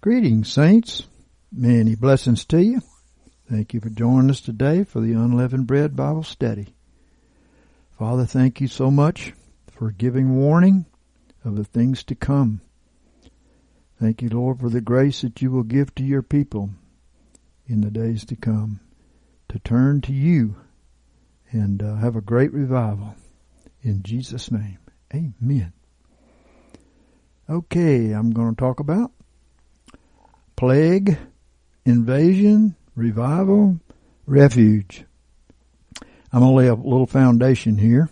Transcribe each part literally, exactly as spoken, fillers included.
Greetings, saints. Many blessings to you. Thank you for joining us today for the Unleavened Bread Bible Study. Father, thank you so much for giving warning of the things to come. Thank you, Lord, for the grace that you will give to your people in the days to come to turn to you and uh, have a great revival. In Jesus' name, amen. Okay, I'm going to talk about plague, invasion, revival, refuge. I'm going to lay a little foundation here.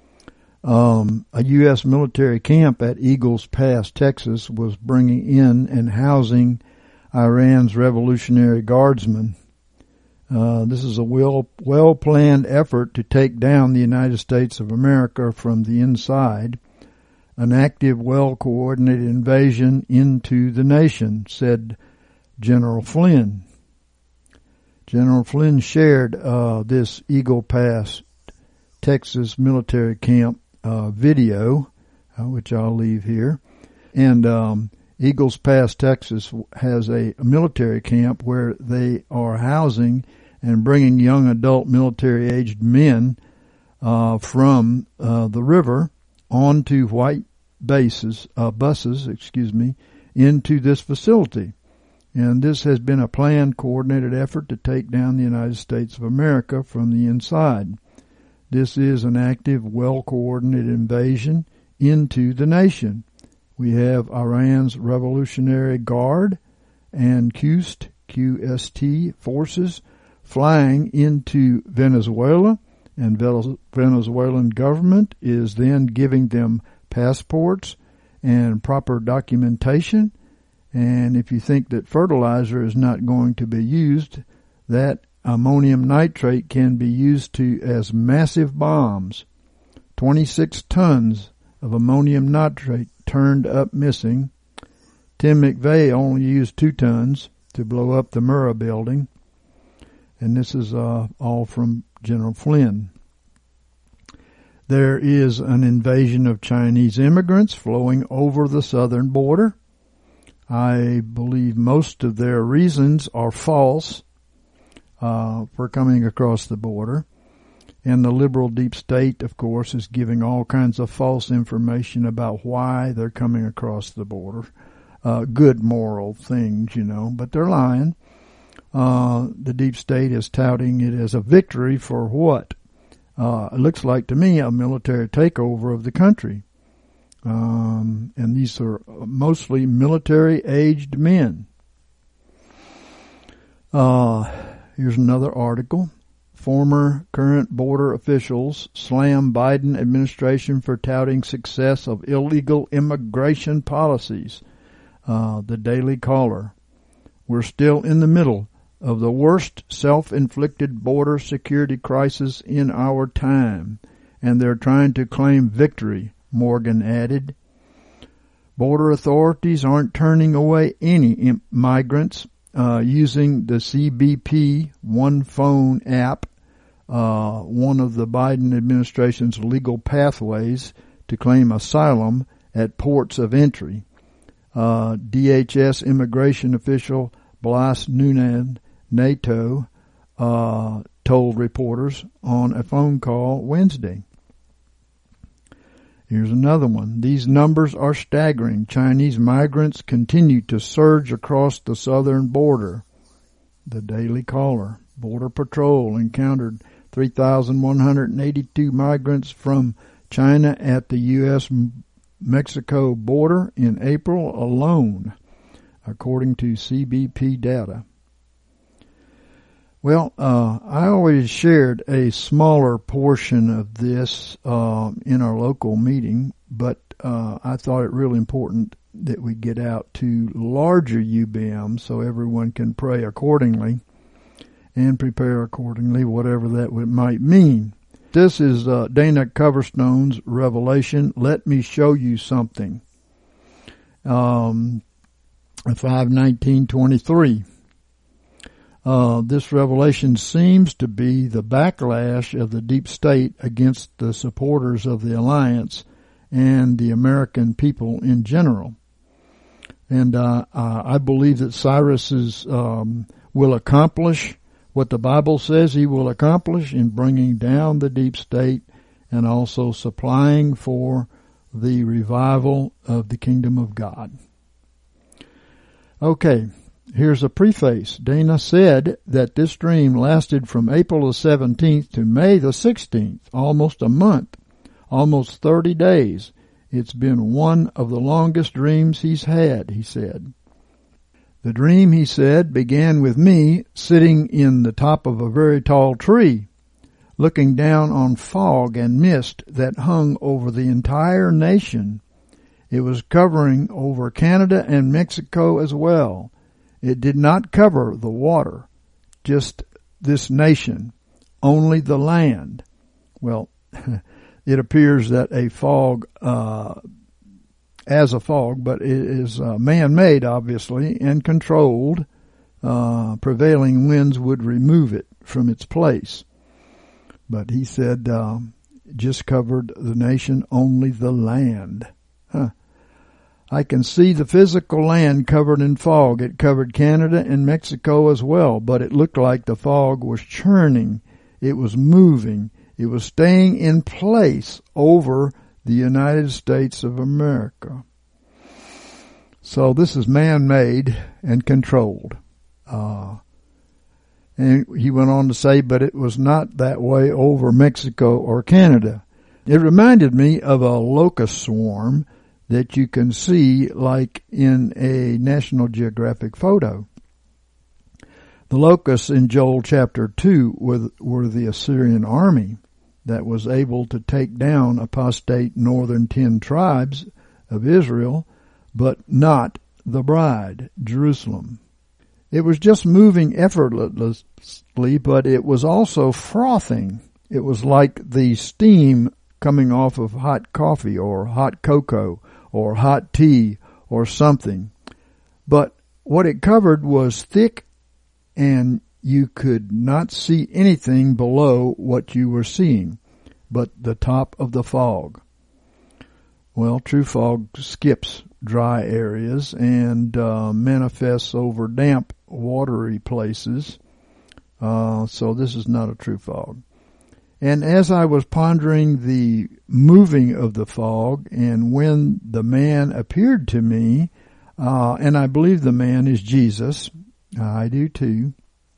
Um, a U S military camp at Eagles Pass, Texas, was bringing in and housing Iran's Revolutionary Guardsmen. Uh, this is a well, well-planned effort to take down the United States of America from the inside. An active, well-coordinated invasion into the nation, said General Flynn. General Flynn shared uh, this Eagle Pass, Texas military camp uh, video, uh, which I'll leave here. And um, Eagles Pass, Texas has a, a military camp where they are housing and bringing young adult military-aged men uh, from uh, the river onto white bases, uh, buses, excuse me, into this facility. And this has been a planned, coordinated effort to take down the United States of America from the inside. This is an active, well-coordinated invasion into the nation. We have Iran's Revolutionary Guard and Q S T, Q S T forces flying into Venezuela, and Venezuelan government is then giving them passports and proper documentation. And if you think that fertilizer is not going to be used, that ammonium nitrate can be used to as massive bombs. twenty-six tons of ammonium nitrate turned up missing. Tim McVeigh only used two tons to blow up the Murrah building. And this is uh, all from General Flynn. There is an invasion of Chinese immigrants flowing over the southern border. I believe most of their reasons are false uh, for coming across the border. And the liberal deep state, of course, is giving all kinds of false information about why they're coming across the border. Uh, good moral things, you know, but they're lying. Uh, the deep state is touting it as a victory for what? Uh, it looks like to me a military takeover of the country. Um, and these are mostly military-aged men. Uh, here's another article. Former current border officials slam Biden administration for touting success of illegal immigration policies. Uh, the Daily Caller. We're still in the middle of the worst self-inflicted border security crisis in our time, and they're trying to claim victory, Morgan added. Border authorities aren't turning away any migrants uh, using the C B P One Phone app, uh, one of the Biden administration's legal pathways to claim asylum at ports of entry. Uh, D H S immigration official Blas Noonan NATO uh, told reporters on a phone call Wednesday. Here's another one. These numbers are staggering. Chinese migrants continue to surge across the southern border. The Daily Caller. Border Patrol encountered three thousand one hundred eighty-two migrants from China at the U S Mexico border in April alone, according to C B P data. Well, uh, I always shared a smaller portion of this uh, in our local meeting, but uh, I thought it really important that we get out to larger U B Ms so everyone can pray accordingly and prepare accordingly, whatever that might mean. This is uh, Dana Coverstone's revelation. Let me show you something. Um, five nineteen twenty-three. Uh, this revelation seems to be the backlash of the deep state against the supporters of the alliance and the American people in general. And uh, uh, I believe that Cyrus is, um, will accomplish what the Bible says he will accomplish in bringing down the deep state and also supplying for the revival of the kingdom of God. Okay, here's a preface. Dana said that this dream lasted from April the seventeenth to May the sixteenth, almost a month, almost thirty days. It's been one of the longest dreams he's had, he said. The dream, he said, began with me sitting in the top of a very tall tree, looking down on fog and mist that hung over the entire nation. It was covering over Canada and Mexico as well. It did not cover the water, just this nation, only the land. Well, it appears that a fog, uh, as a fog, but it is uh, man-made, obviously, and controlled. Uh, prevailing winds would remove it from its place. But he said, uh, just covered the nation, only the land. Huh. I can see the physical land covered in fog. It covered Canada and Mexico as well, but it looked like the fog was churning. It was moving. It was staying in place over the United States of America. So this is man-made and controlled. Uh, and he went on to say, but it was not that way over Mexico or Canada. It reminded me of a locust swarm that you can see like in a National Geographic photo. The locusts in Joel chapter two were, were the Assyrian army that was able to take down apostate northern ten tribes of Israel, but not the bride, Jerusalem. It was just moving effortlessly, but it was also frothing. It was like the steam coming off of hot coffee or hot cocoa or hot tea or something. But what it covered was thick, and you could not see anything below what you were seeing but the top of the fog. Well, true fog skips dry areas and uh, manifests over damp, watery places. Uh, so this is not a true fog. And as I was pondering the moving of the fog and when the man appeared to me, uh, and I believe the man is Jesus, I do too,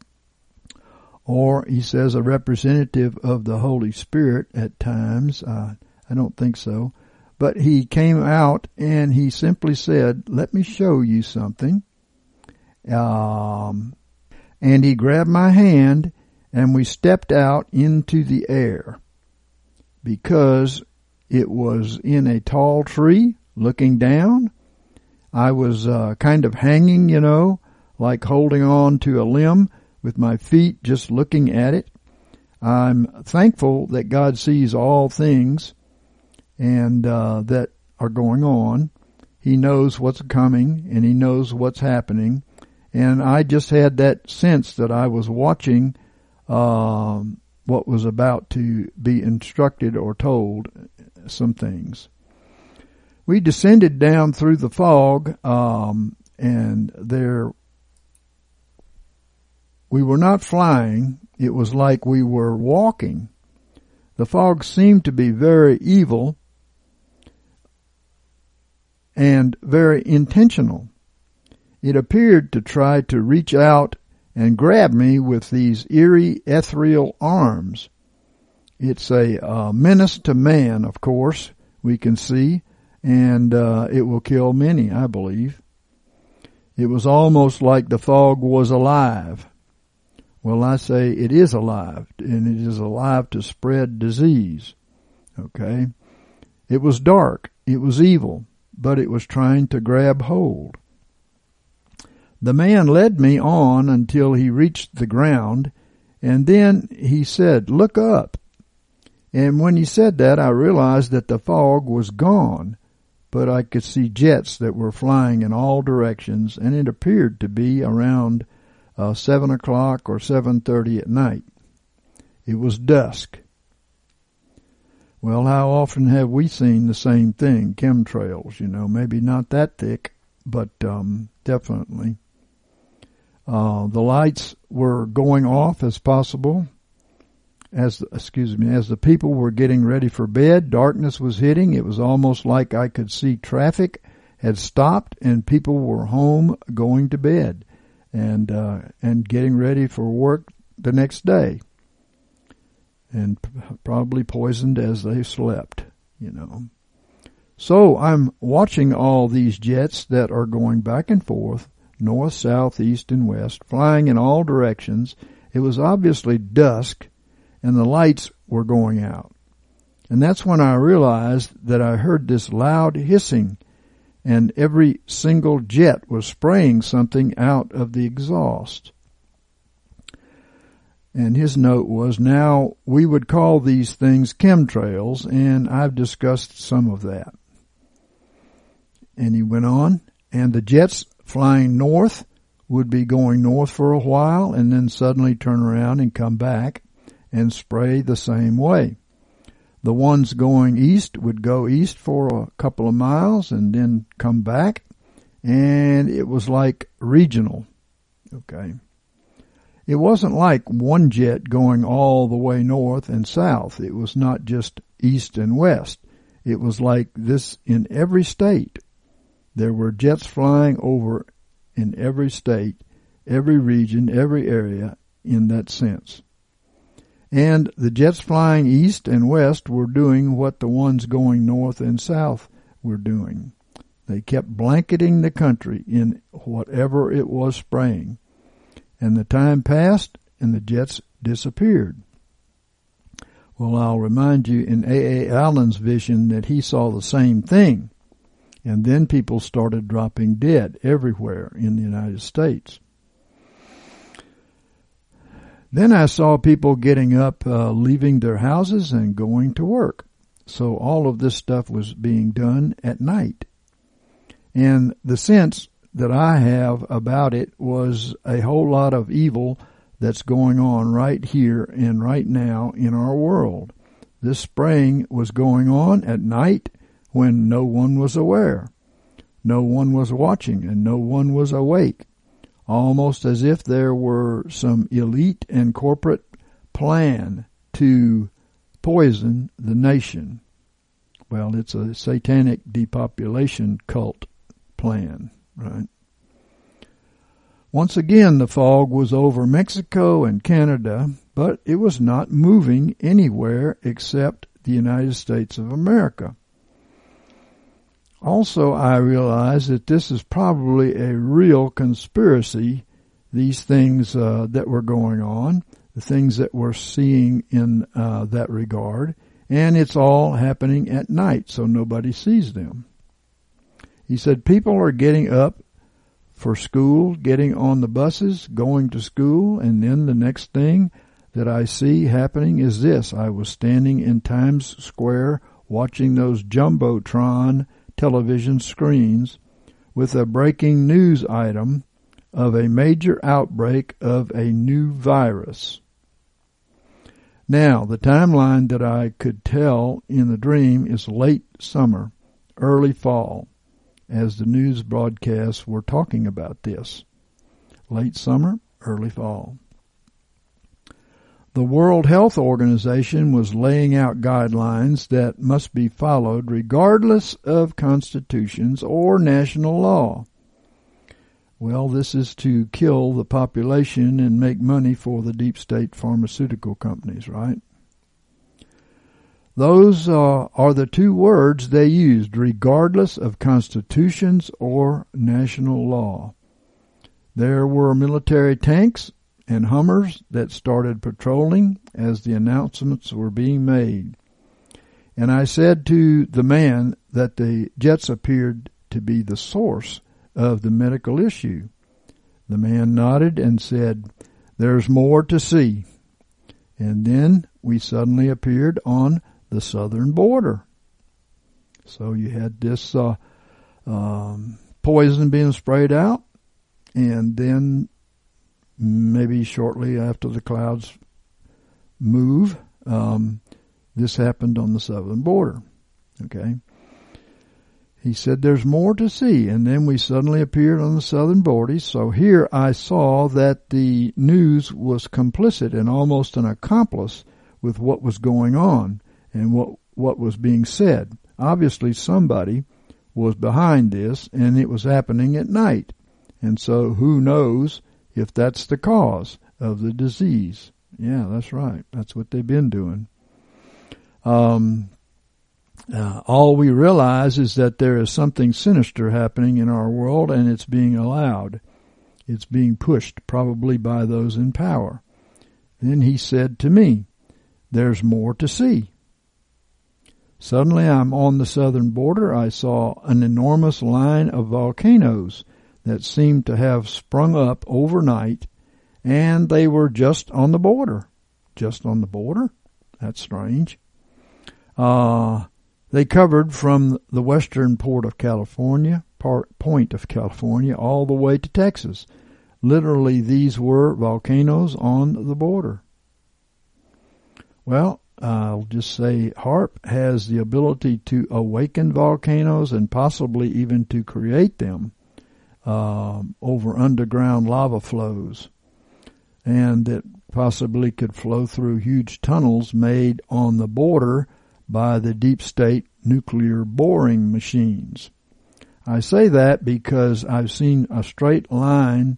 or he says a representative of the Holy Spirit at times. Uh, I don't think so. But he came out and he simply said, let me show you something. Um, and he grabbed my hand and we stepped out into the air because it was in a tall tree looking down. I was uh, kind of hanging, you know, like holding on to a limb with my feet just looking at it. I'm thankful that God sees all things and uh, that are going on. He knows what's coming and he knows what's happening. And I just had that sense that I was watching um, what was about to be instructed or told some things. We descended down through the fog, um, and there we were not flying. It was like we were walking. The fog seemed to be very evil and very intentional. It appeared to try to reach out and grab me with these eerie ethereal arms. It's a uh, menace to man, of course, we can see, and uh, it will kill many, I believe. It was almost like the fog was alive. Well, I say it is alive, and it is alive to spread disease. Okay? It was dark, it was evil, but it was trying to grab hold. The man led me on until he reached the ground, and then he said, "Look up." And when he said that, I realized that the fog was gone, but I could see jets that were flying in all directions, and it appeared to be around uh, seven o'clock or seven thirty at night. It was dusk. Well, how often have we seen the same thing, chemtrails, you know, maybe not that thick, but um, definitely. Uh, the lights were going off as possible. As excuse me, as the people were getting ready for bed, darkness was hitting. It was almost like I could see traffic had stopped and people were home going to bed and uh, and getting ready for work the next day, and p- probably poisoned as they slept, you know. So I'm watching all these jets that are going back and forth, north, south, east, and west, flying in all directions. It was obviously dusk, and the lights were going out. And that's when I realized that I heard this loud hissing, and every single jet was spraying something out of the exhaust. And his note was, now we would call these things chemtrails, and I've discussed some of that. And he went on, and the jets flying north would be going north for a while and then suddenly turn around and come back and spray the same way. The ones going east would go east for a couple of miles and then come back, and it was like regional. Okay. It wasn't like one jet going all the way north and south. It was not just east and west. It was like this in every state. There were jets flying over in every state, every region, every area in that sense. And the jets flying east and west were doing what the ones going north and south were doing. They kept blanketing the country in whatever it was spraying. And the time passed and the jets disappeared. Well, I'll remind you in A A. Allen's vision that he saw the same thing. And then people started dropping dead everywhere in the United States. Then I saw people getting up, uh, leaving their houses and going to work. So all of this stuff was being done at night. And the sense that I have about it was a whole lot of evil that's going on right here and right now in our world. This spraying was going on at night when no one was aware. No one was watching and no one was awake. Almost as if there were some elite and corporate plan to poison the nation. Well, it's a satanic depopulation cult plan, right? Once again, the fog was over Mexico and Canada, but it was not moving anywhere except the United States of America. Also, I realize that this is probably a real conspiracy, these things uh, that were going on, the things that we're seeing in uh, that regard, and it's all happening at night, so nobody sees them. He said people are getting up for school, getting on the buses, going to school, and then the next thing that I see happening is this. I was standing in Times Square watching those Jumbotron television screens with a breaking news item of a major outbreak of a new virus. Now, the timeline that I could tell in the dream is late summer, early fall, as the news broadcasts were talking about this. Late summer, early fall. The World Health Organization was laying out guidelines that must be followed regardless of constitutions or national law. Well, this is to kill the population and make money for the deep state pharmaceutical companies, right? Those uh, are the two words they used, regardless of constitutions or national law. There were military tanks and Hummers that started patrolling as the announcements were being made. And I said to the man that the jets appeared to be the source of the medical issue. The man nodded and said, "There's more to see." And then we suddenly appeared on the southern border. So you had this uh, um, poison being sprayed out, and then maybe shortly after the clouds move, um, this happened on the southern border. Okay. he said, there's more to see. And then we suddenly appeared on the southern border. So here I saw that the news was complicit and almost an accomplice with what was going on and what, what was being said. Obviously somebody was behind this, and it was happening at night. And so who knows if that's the cause of the disease. Yeah, that's right. That's what they've been doing. Um, uh, all we realize is that there is something sinister happening in our world, and it's being allowed. It's being pushed, probably by those in power. Then he said to me, there's more to see. Suddenly I'm on the southern border. I saw an enormous line of volcanoes that seemed to have sprung up overnight, and they were just on the border. Just on the border? That's strange. Uh, they covered from the western port of California, part, point of California, all the way to Texas. Literally, these were volcanoes on the border. Well, I'll just say HAARP has the ability to awaken volcanoes and possibly even to create them uh, over underground lava flows. And it possibly could flow through huge tunnels made on the border by the deep state nuclear boring machines. I say that because I've seen a straight line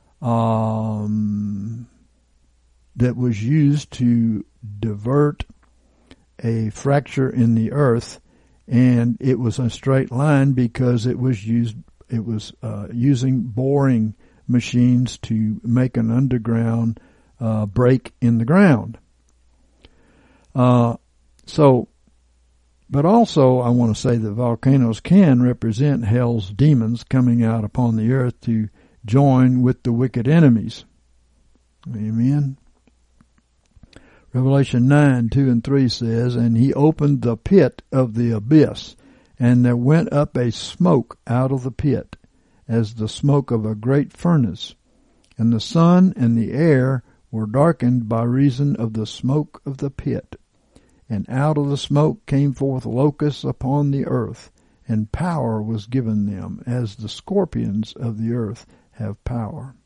um, that was used to divert a fracture in the earth, and it was a straight line because it was used. It was uh, using boring machines to make an underground uh, break in the ground. Uh, so. But also, I want to say that volcanoes can represent hell's demons coming out upon the earth to join with the wicked enemies. Amen. Revelation nine, two and three says, and he opened the pit of the abyss, and there went up a smoke out of the pit, as the smoke of a great furnace. And the sun and the air were darkened by reason of the smoke of the pit. And out of the smoke came forth locusts upon the earth, and power was given them, as the scorpions of the earth have power.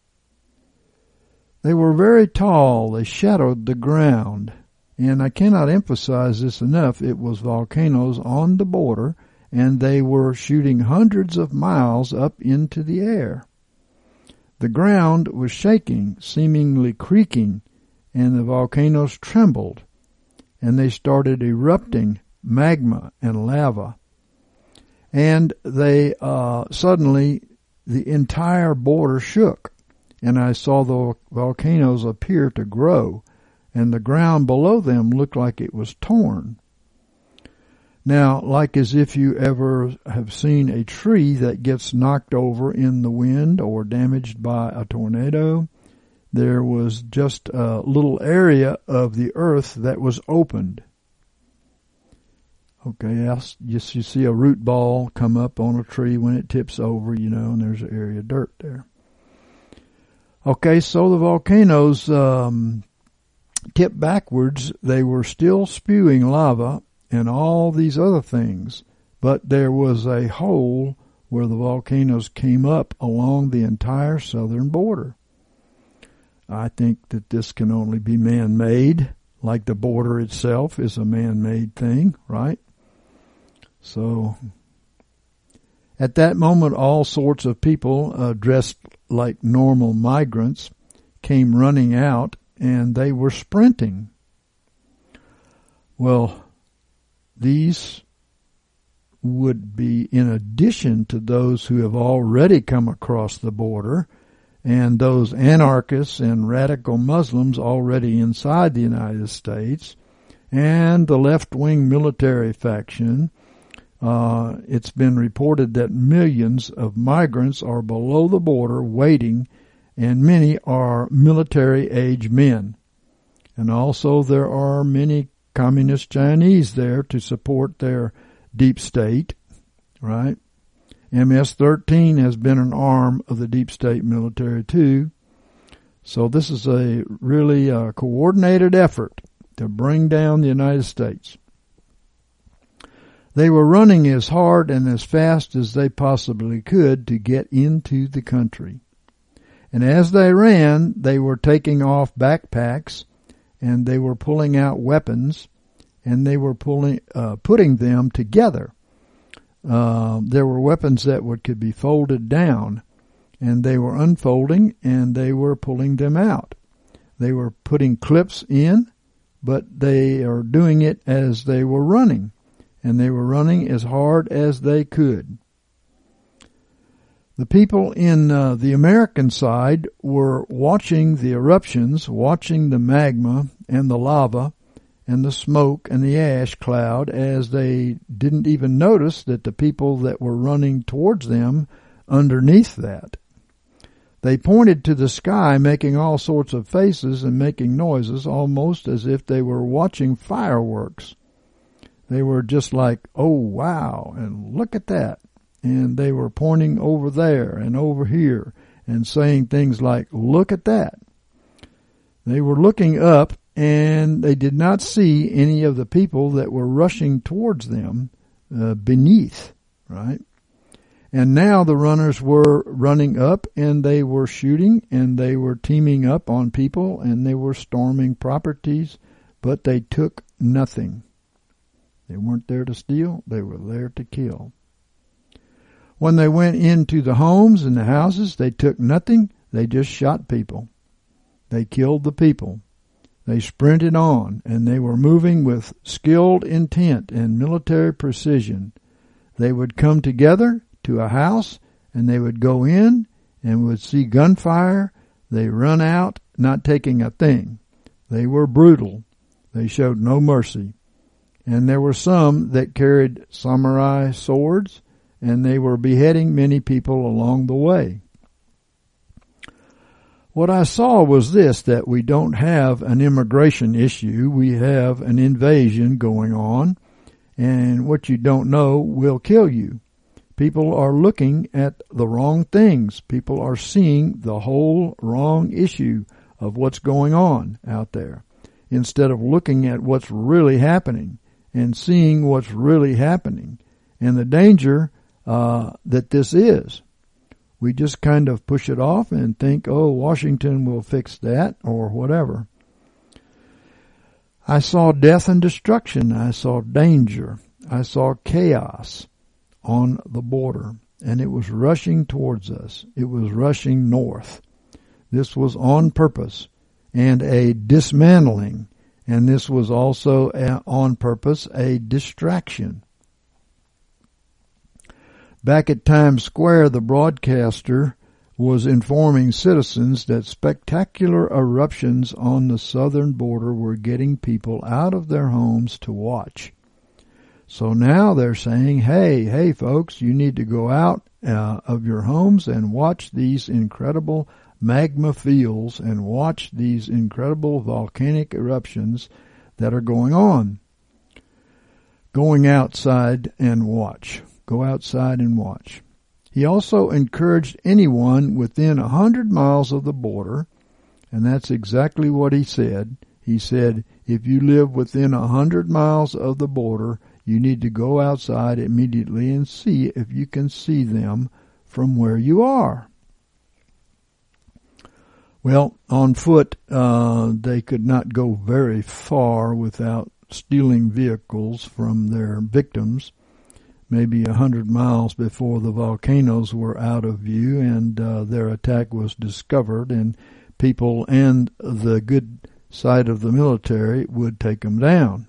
They were very tall, they shadowed the ground, and I cannot emphasize this enough, it was volcanoes on the border, and they were shooting hundreds of miles up into the air. The ground was shaking, seemingly creaking, and the volcanoes trembled, and they started erupting magma and lava. And they uh, suddenly, the entire border shook, and I saw the volcanoes appear to grow, and the ground below them looked like it was torn. Now, like as if you ever have seen a tree that gets knocked over in the wind or damaged by a tornado, there was just a little area of the earth that was opened. Okay, just you see a root ball come up on a tree when it tips over, you know, and there's an area of dirt there. Okay, so the volcanoes um, tipped backwards. They were still spewing lava and all these other things, but there was a hole where the volcanoes came up along the entire southern border. I think that this can only be man-made, like the border itself is a man-made thing, right? So, at that moment, all sorts of people uh, dressed like normal migrants came running out, and they were sprinting. Well, these would be in addition to those who have already come across the border, and those anarchists and radical Muslims already inside the United States, and the left-wing military faction. Uh, it's been reported that millions of migrants are below the border waiting, and many are military-age men. And also there are many communist Chinese there to support their deep state, right? M S thirteen has been an arm of the deep state military too. So this is a really uh, coordinated effort to bring down the United States. They were running as hard and as fast as they possibly could to get into the country. And as they ran, they were taking off backpacks, and they were pulling out weapons, and they were pulling, uh, putting them together. Uh, there were weapons that would, could be folded down, and they were unfolding, and they were pulling them out. They were putting clips in, but they are doing it as they were running, and they were running as hard as they could. The people in uh, the American side were watching the eruptions, watching the magma and the lava and the smoke and the ash cloud, as they didn't even notice that the people that were running towards them underneath that. They pointed to the sky, making all sorts of faces and making noises, almost as if they were watching fireworks. They were just like, oh, wow, and look at that. And they were pointing over there and over here and saying things like, look at that. They were looking up, and they did not see any of the people that were rushing towards them uh, beneath, right? And now the runners were running up, and they were shooting, and they were teaming up on people, and they were storming properties, but they took nothing. They weren't there to steal, they were there to kill. When they went into the homes and the houses, they took nothing, they just shot people. They killed the people. They sprinted on, and they were moving with skilled intent and military precision. They would come together to a house, and they would go in and would see gunfire. They run out, not taking a thing. They were brutal. They showed no mercy. And there were some that carried samurai swords, and they were beheading many people along the way. What I saw was this, that we don't have an immigration issue. We have an invasion going on, and what you don't know will kill you. People are looking at the wrong things. People are seeing the whole wrong issue of what's going on out there, instead of looking at what's really happening and seeing what's really happening and the danger uh, that this is. We just kind of push it off and think, oh, Washington will fix that or whatever. I saw death and destruction. I saw danger. I saw chaos on the border, and it was rushing towards us. It was rushing north. This was on purpose and a dismantling, and this was also a, on purpose a distraction. Back at Times Square, the broadcaster was informing citizens that spectacular eruptions on the southern border were getting people out of their homes to watch. So now they're saying, hey, hey folks, you need to go out uh, of your homes and watch these incredible magma fields and watch these incredible volcanic eruptions that are going on. Going outside and watch. Go outside and watch. He also encouraged anyone within a hundred miles of the border, and that's exactly what he said. He said, if you live within a hundred miles of the border, you need to go outside immediately and see if you can see them from where you are. Well, on foot, uh, they could not go very far without stealing vehicles from their victims. Maybe a hundred miles before the volcanoes were out of view and uh, their attack was discovered, and people and the good side of the military would take them down.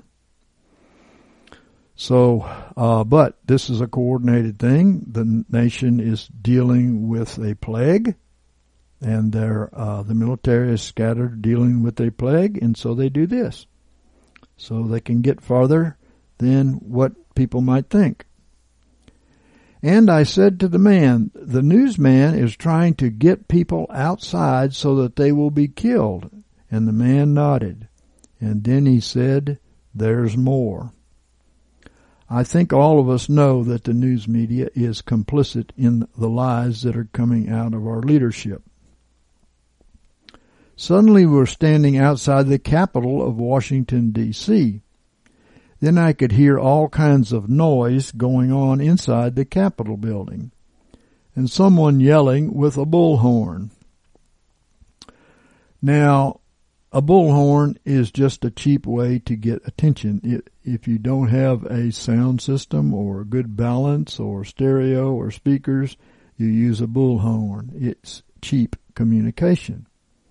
So, uh, but this is a coordinated thing. The nation is dealing with a plague, and their uh, the military is scattered dealing with a plague, and so they do this, so they can get farther than what people might think. And I said to the man, the newsman is trying to get people outside so that they will be killed. And the man nodded. And then he said, there's more. I think all of us know that the news media is complicit in the lies that are coming out of our leadership. Suddenly we're standing outside the capital of Washington, D C then I could hear all kinds of noise going on inside the Capitol building, and someone yelling with a bullhorn. Now, a bullhorn is just a cheap way to get attention. It, if you don't have a sound system or a good balance or stereo or speakers, you use a bullhorn. It's cheap communication.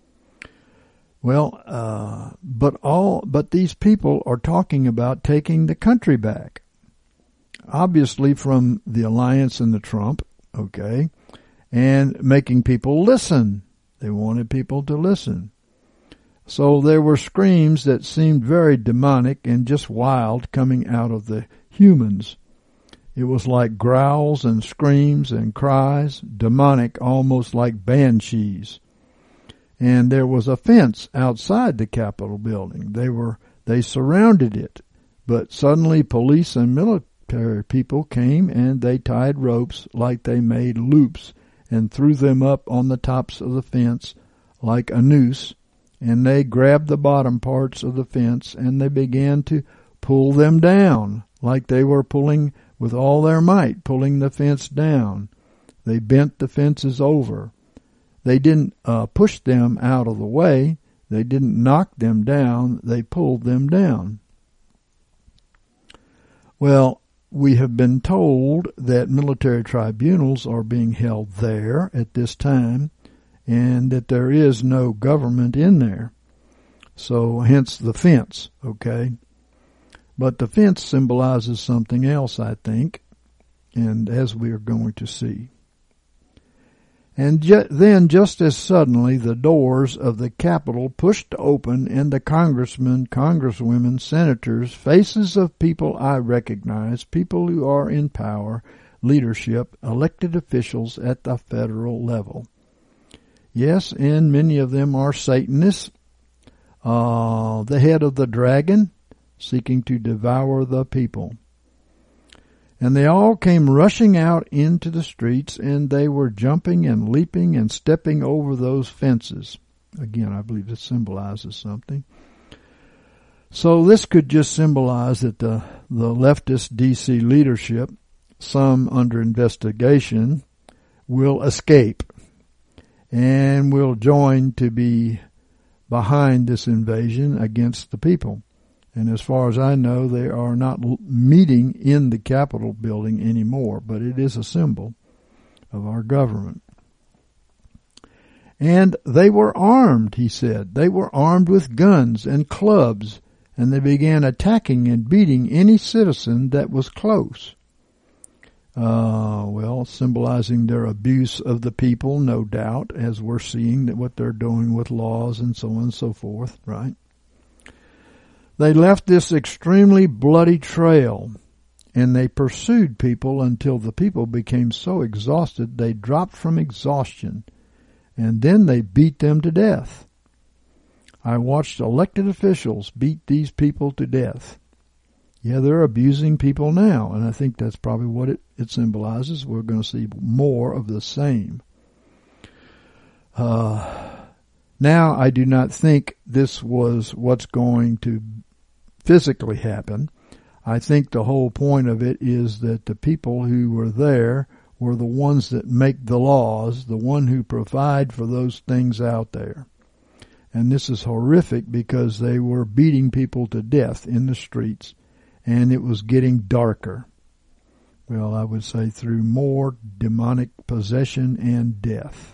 Well, uh, but all, but these people are talking about taking the country back. Obviously from the alliance and the Trump, okay, and making people listen. They wanted people to listen. So there were screams that seemed very demonic and just wild coming out of the humans. It was like growls and screams and cries, demonic, almost like banshees. And there was a fence outside the Capitol building. They were, they surrounded it. But suddenly police and military people came and they tied ropes like they made loops and threw them up on the tops of the fence like a noose. And they grabbed the bottom parts of the fence and they began to pull them down like they were pulling with all their might, pulling the fence down. They bent the fences over. They didn't uh, push them out of the way. They didn't knock them down. They pulled them down. Well, we have been told that military tribunals are being held there at this time and that there is no government in there. So hence the fence, okay? But the fence symbolizes something else, I think, and as we are going to see. And ju- then, just as suddenly, the doors of the Capitol pushed open, and the congressmen, congresswomen, senators, faces of people I recognize, people who are in power, leadership, elected officials at the federal level. Yes, and many of them are Satanists, uh, the head of the dragon, seeking to devour the people. And they all came rushing out into the streets, and they were jumping and leaping and stepping over those fences. Again, I believe this symbolizes something. So this could just symbolize that the, the leftist D C leadership, some under investigation, will escape and will join to be behind this invasion against the people. And as far as I know, they are not meeting in the Capitol building anymore, but it is a symbol of our government. And they were armed, he said. They were armed with guns and clubs, and they began attacking and beating any citizen that was close. Uh, well, symbolizing their abuse of the people, no doubt, as we're seeing that what they're doing with laws and so on and so forth, right? They left this extremely bloody trail, and they pursued people until the people became so exhausted they dropped from exhaustion, and then they beat them to death. I watched elected officials beat these people to death. Yeah, they're abusing people now, and I think that's probably what it, it symbolizes. We're going to see more of the same. Uh, now, I do not think this was what's going to physically happen. I think the whole point of it is that the people who were there were the ones that make the laws, the one who provide for those things out there. And this is horrific because they were beating people to death in the streets, and it was getting darker. Well, I would say through more demonic possession and death.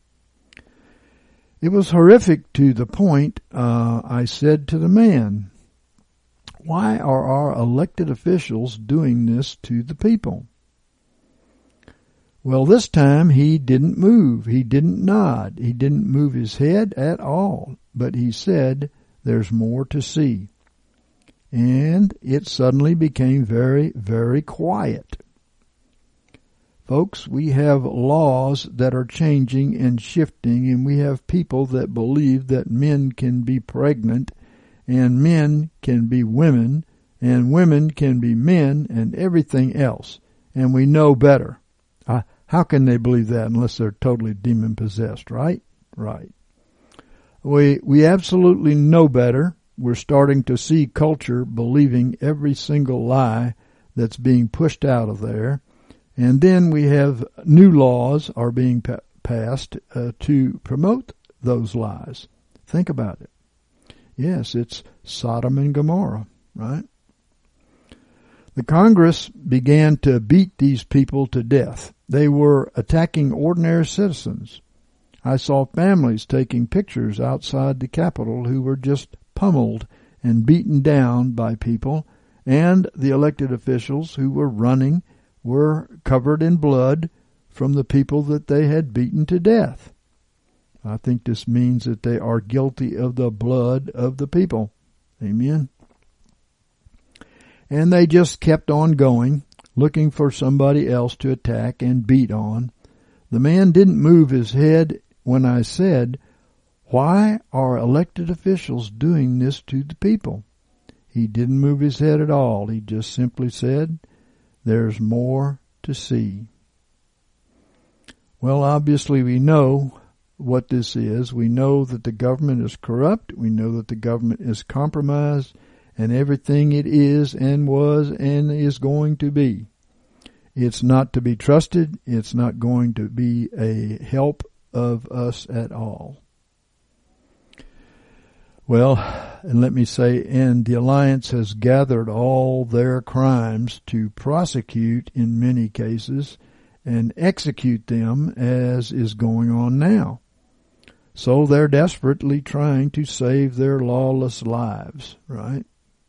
It was horrific to the point, uh, I said to the man, why are our elected officials doing this to the people? Well, this time he didn't move. He didn't nod. He didn't move his head at all. But he said, there's more to see. And it suddenly became very, very quiet. Folks, we have laws that are changing and shifting, and we have people that believe that men can be pregnant and men can be women, and women can be men, and everything else. And we know better. Uh, how can they believe that unless they're totally demon-possessed, right? Right. We we absolutely know better. we're starting to see culture believing every single lie that's being pushed out of there. And then we have new laws are being pa- passed uh, to promote those lies. Think about it. Yes, it's Sodom and Gomorrah, right? The Congress began to beat these people to death. They were attacking ordinary citizens. I saw families taking pictures outside the Capitol who were just pummeled and beaten down by people, and the elected officials who were running were covered in blood from the people that they had beaten to death. I think this means that they are guilty of the blood of the people. Amen. And they just kept on going, looking for somebody else to attack and beat on. The man didn't move his head when I said, "Why are elected officials doing this to the people?" He didn't move his head at all. He just simply said, "There's more to see." Well, obviously we know what this is. We know that the government is corrupt. We know that the government is compromised, and everything it is and was and is going to be. It's not to be trusted. It's not going to be a help of us at all. Well, and let me say, and the alliance has gathered all their crimes to prosecute in many cases and execute them, as is going on now. So they're desperately trying to save their lawless lives, right?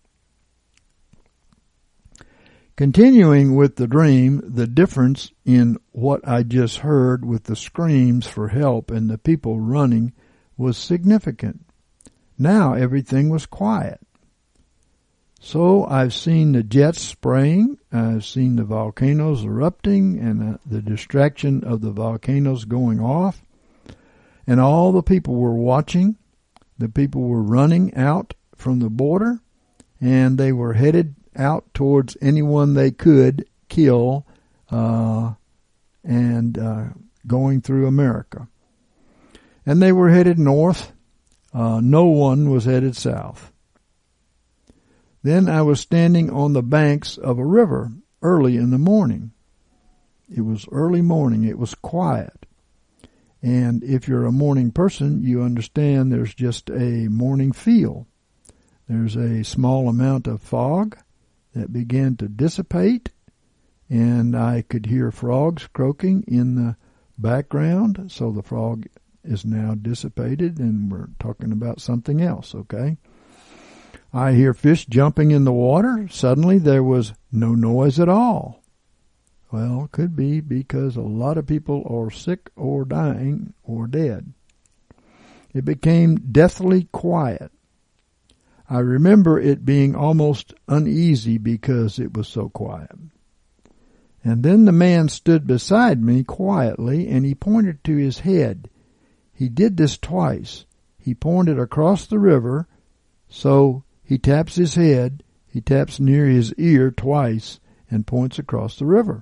Continuing with the dream, the difference in what I just heard with the screams for help and the people running was significant. Now everything was quiet. So I've seen the jets spraying, I've seen the volcanoes erupting and the distraction of the volcanoes going off, and all the people were watching. The people were running out from the border, and they were headed out towards anyone they could kill uh, and uh, going through America. And they were headed north. Uh, no one was headed south. Then I was standing on the banks of a river early in the morning. It was early morning. It was quiet. And if you're a morning person, you understand there's just a morning feel. There's a small amount of fog that began to dissipate, and I could hear frogs croaking in the background. So the frog is now dissipated, and we're talking about something else, okay? I hear fish jumping in the water. Suddenly there was no noise at all. Well, could be because a lot of people are sick or dying or dead. It became deathly quiet. I remember it being almost uneasy because it was so quiet. And then the man stood beside me quietly, and he pointed to his head. He did this twice. He pointed across the river, so he taps his head, he taps near his ear twice, and points across the river.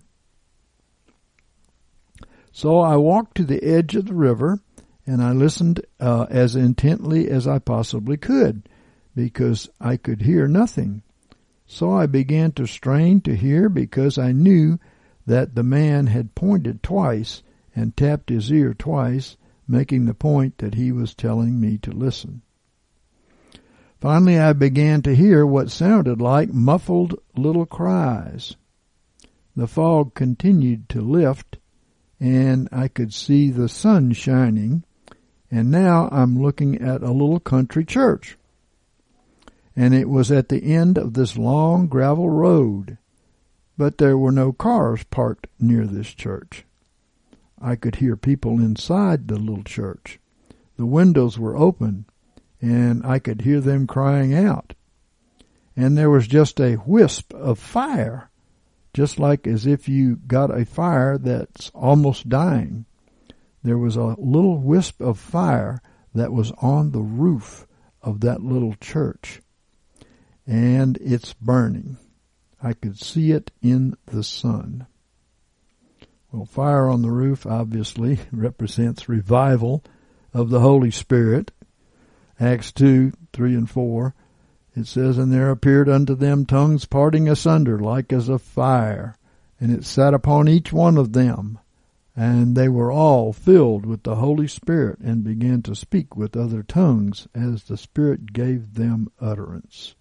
So I walked to the edge of the river, and I listened uh, as intently as I possibly could, because I could hear nothing. So I began to strain to hear, because I knew that the man had pointed twice and tapped his ear twice, making the point that he was telling me to listen. Finally, I began to hear what sounded like muffled little cries. The fog continued to lift, and I could see the sun shining, and now I'm looking at a little country church. And it was at the end of this long gravel road, but there were no cars parked near this church. I could hear people inside the little church. The windows were open, and I could hear them crying out. And there was just a wisp of fire, just like as if you got a fire that's almost dying. There was a little wisp of fire that was on the roof of that little church, and it's burning. I could see it in the sun. Well, fire on the roof obviously represents revival of the Holy Spirit. Acts two, three and four. It says, and there appeared unto them tongues parting asunder like as of fire, and it sat upon each one of them. And they were all filled with the Holy Spirit and began to speak with other tongues as the Spirit gave them utterance.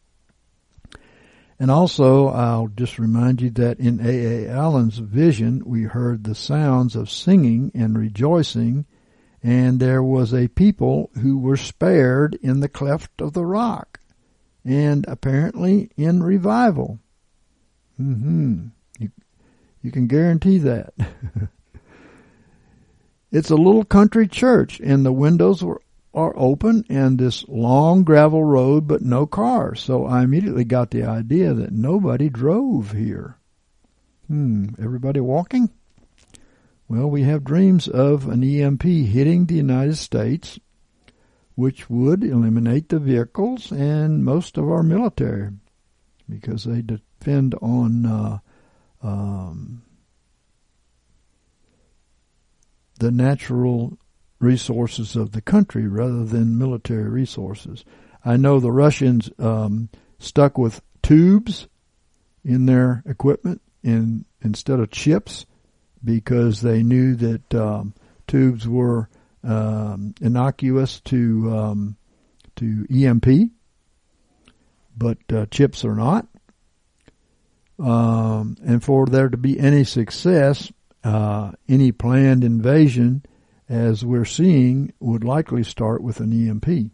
And also, I'll just remind you that in A A Allen's vision, we heard the sounds of singing and rejoicing, and there was a people who were spared in the cleft of the rock, and apparently in revival. Mm-hmm. You, you can guarantee that. It's a little country church, and the windows were, are open, and this long gravel road, but no cars. So I immediately got the idea that nobody drove here. Hmm, everybody walking? Well, we have dreams of an E M P hitting the United States, which would eliminate the vehicles and most of our military, because they depend on uh, um, the natural resources of the country rather than military resources. I know the Russians um, stuck with tubes in their equipment in, instead of chips, because they knew that um, tubes were um, innocuous to um, to E M P, but uh, chips are not. Um, and for there to be any success, Uh, any planned invasion, as we're seeing, would likely start with an E M P.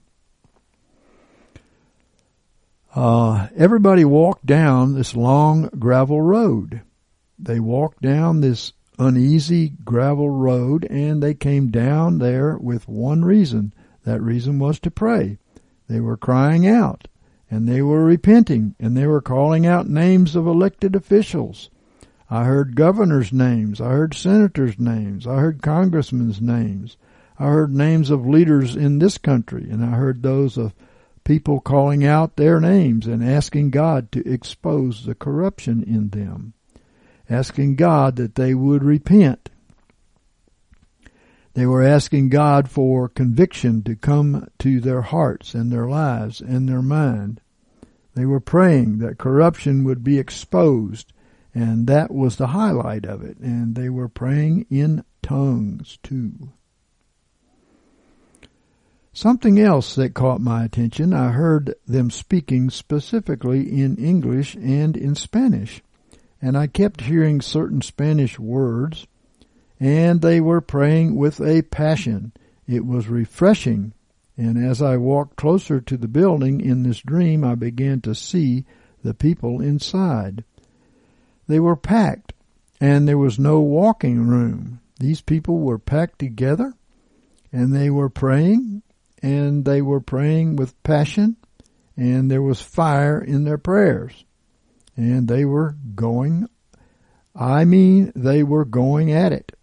Uh, everybody walked down this long gravel road. They walked down this uneasy gravel road, and they came down there with one reason. That reason was to pray. They were crying out, and they were repenting, and they were calling out names of elected officials. I heard governors' names. I heard senators' names. I heard congressmen's names. I heard names of leaders in this country, and I heard those of people calling out their names and asking God to expose the corruption in them, asking God that they would repent. They were asking God for conviction to come to their hearts and their lives and their mind. They were praying that corruption would be exposed, and that was the highlight of it. And they were praying in tongues, too. Something else that caught my attention, I heard them speaking specifically in English and in Spanish. And I kept hearing certain Spanish words, and they were praying with a passion. It was refreshing. And as I walked closer to the building in this dream, I began to see the people inside. They were packed, and there was no walking room. These people were packed together, and they were praying, and they were praying with passion, and there was fire in their prayers. And they were going, I mean, they were going at it.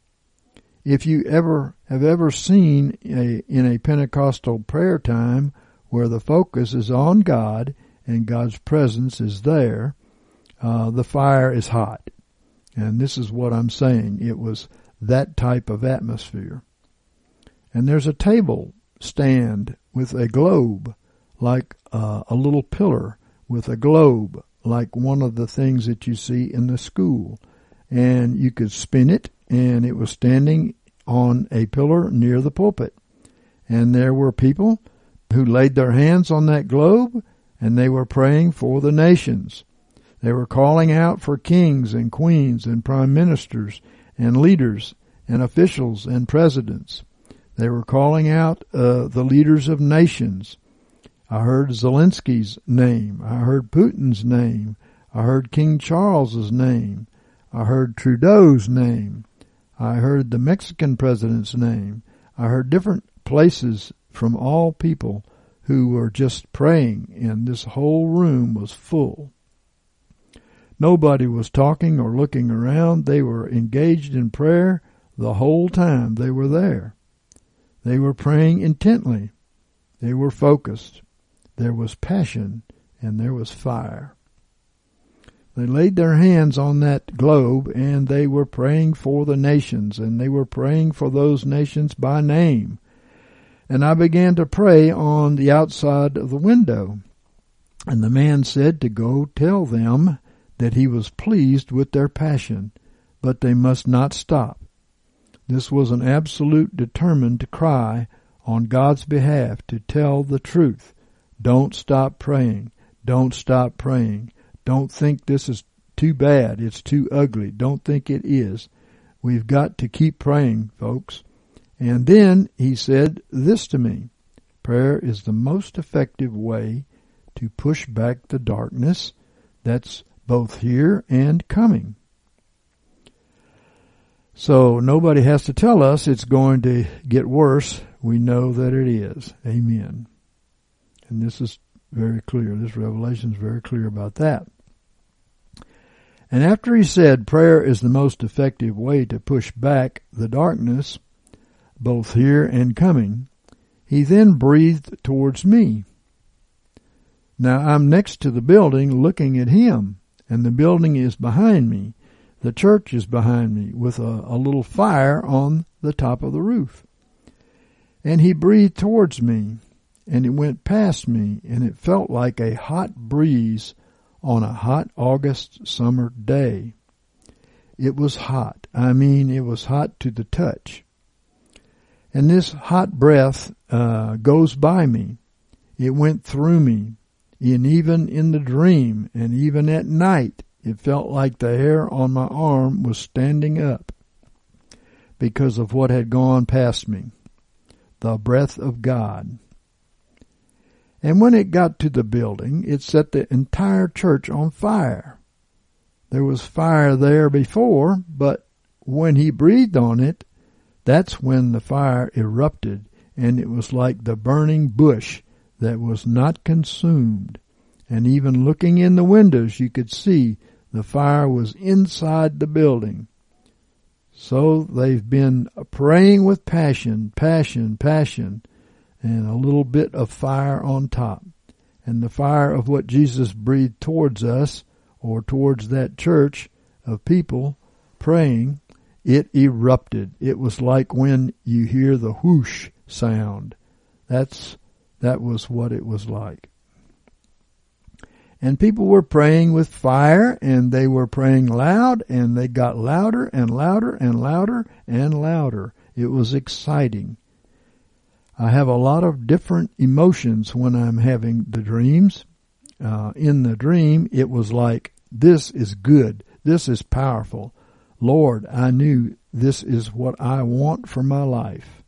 If you ever have ever seen a, in a Pentecostal prayer time where the focus is on God and God's presence is there, Uh, the fire is hot. And this is what I'm saying. It was that type of atmosphere. And there's a table stand with a globe, like uh, a little pillar with a globe, like one of the things that you see in the school. And you could spin it, and it was standing on a pillar near the pulpit. And there were people who laid their hands on that globe, and they were praying for the nations. They were calling out for kings and queens and prime ministers and leaders and officials and presidents. They were calling out uh, the leaders of nations. I heard Zelensky's name. I heard Putin's name. I heard King Charles's name. I heard Trudeau's name. I heard the Mexican president's name. I heard different places from all people who were just praying, and this whole room was full. Nobody was talking or looking around. They were engaged in prayer the whole time they were there. They were praying intently. They were focused. There was passion, and there was fire. They laid their hands on that globe, and they were praying for the nations, and they were praying for those nations by name. And I began to pray on the outside of the window. And the man said to go tell them that he was pleased with their passion, but they must not stop. This was an absolute determined to cry on God's behalf to tell the truth. Don't stop praying. Don't stop praying. Don't think this is too bad. It's too ugly. Don't think it is. We've got to keep praying, folks. And then he said this to me. Prayer is the most effective way to push back the darkness that's both here and coming. So nobody has to tell us it's going to get worse. We know that it is. Amen. And this is very clear. This revelation is very clear about that. And after he said prayer is the most effective way to push back the darkness, both here and coming, he then breathed towards me. Now I'm next to the building looking at him, and the building is behind me. The church is behind me with a, a little fire on the top of the roof. And he breathed towards me, and it went past me, and it felt like a hot breeze on a hot August summer day. It was hot. I mean, it was hot to the touch. And this hot breath uh, goes by me. It went through me, and even in the dream, and even at night, it felt like the hair on my arm was standing up because of what had gone past me, the breath of God. And when it got to the building, it set the entire church on fire. There was fire there before, but when he breathed on it, that's when the fire erupted, and it was like the burning bush that was not consumed. And even looking in the windows, you could see the fire was inside the building. So they've been praying with passion, passion, passion, and a little bit of fire on top. And the fire of what Jesus breathed towards us, or towards that church of people praying, it erupted. It was like when you hear the whoosh sound. That's, that was what it was like. And people were praying with fire, and they were praying loud, and they got louder and louder and louder and louder. It was exciting. I have a lot of different emotions when I'm having the dreams. Uh, in the dream, it was like, this is good. This is powerful. Lord, I knew this is what I want for my life.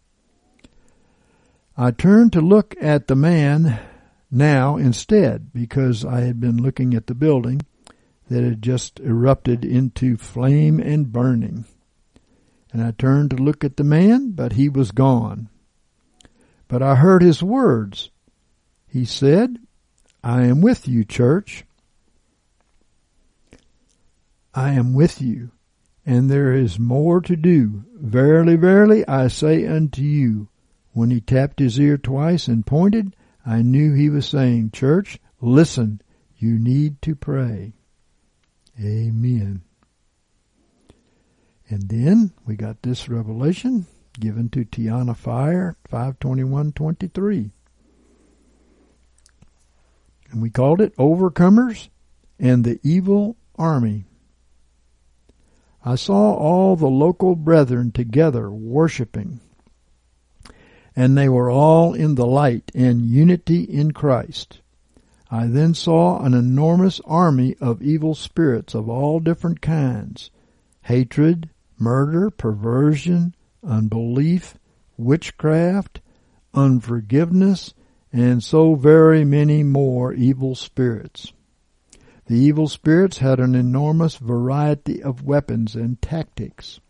I turned to look at the man now instead, because I had been looking at the building that had just erupted into flame and burning. And I turned to look at the man, but he was gone. But I heard his words. He said, I am with you, church. I am with you, and there is more to do. Verily, verily, I say unto you. When he tapped his ear twice and pointed, I knew he was saying, church, listen, you need to pray. Amen. And then we got this revelation given to Tiana Fire, five twenty-one twenty-three. And we called it Overcomers and the Evil Army. I saw all the local brethren together worshiping, and they were all in the light and unity in Christ. I then saw an enormous army of evil spirits of all different kinds, hatred, murder, perversion, unbelief, witchcraft, unforgiveness, and so very many more evil spirits. The evil spirits had an enormous variety of weapons and tactics.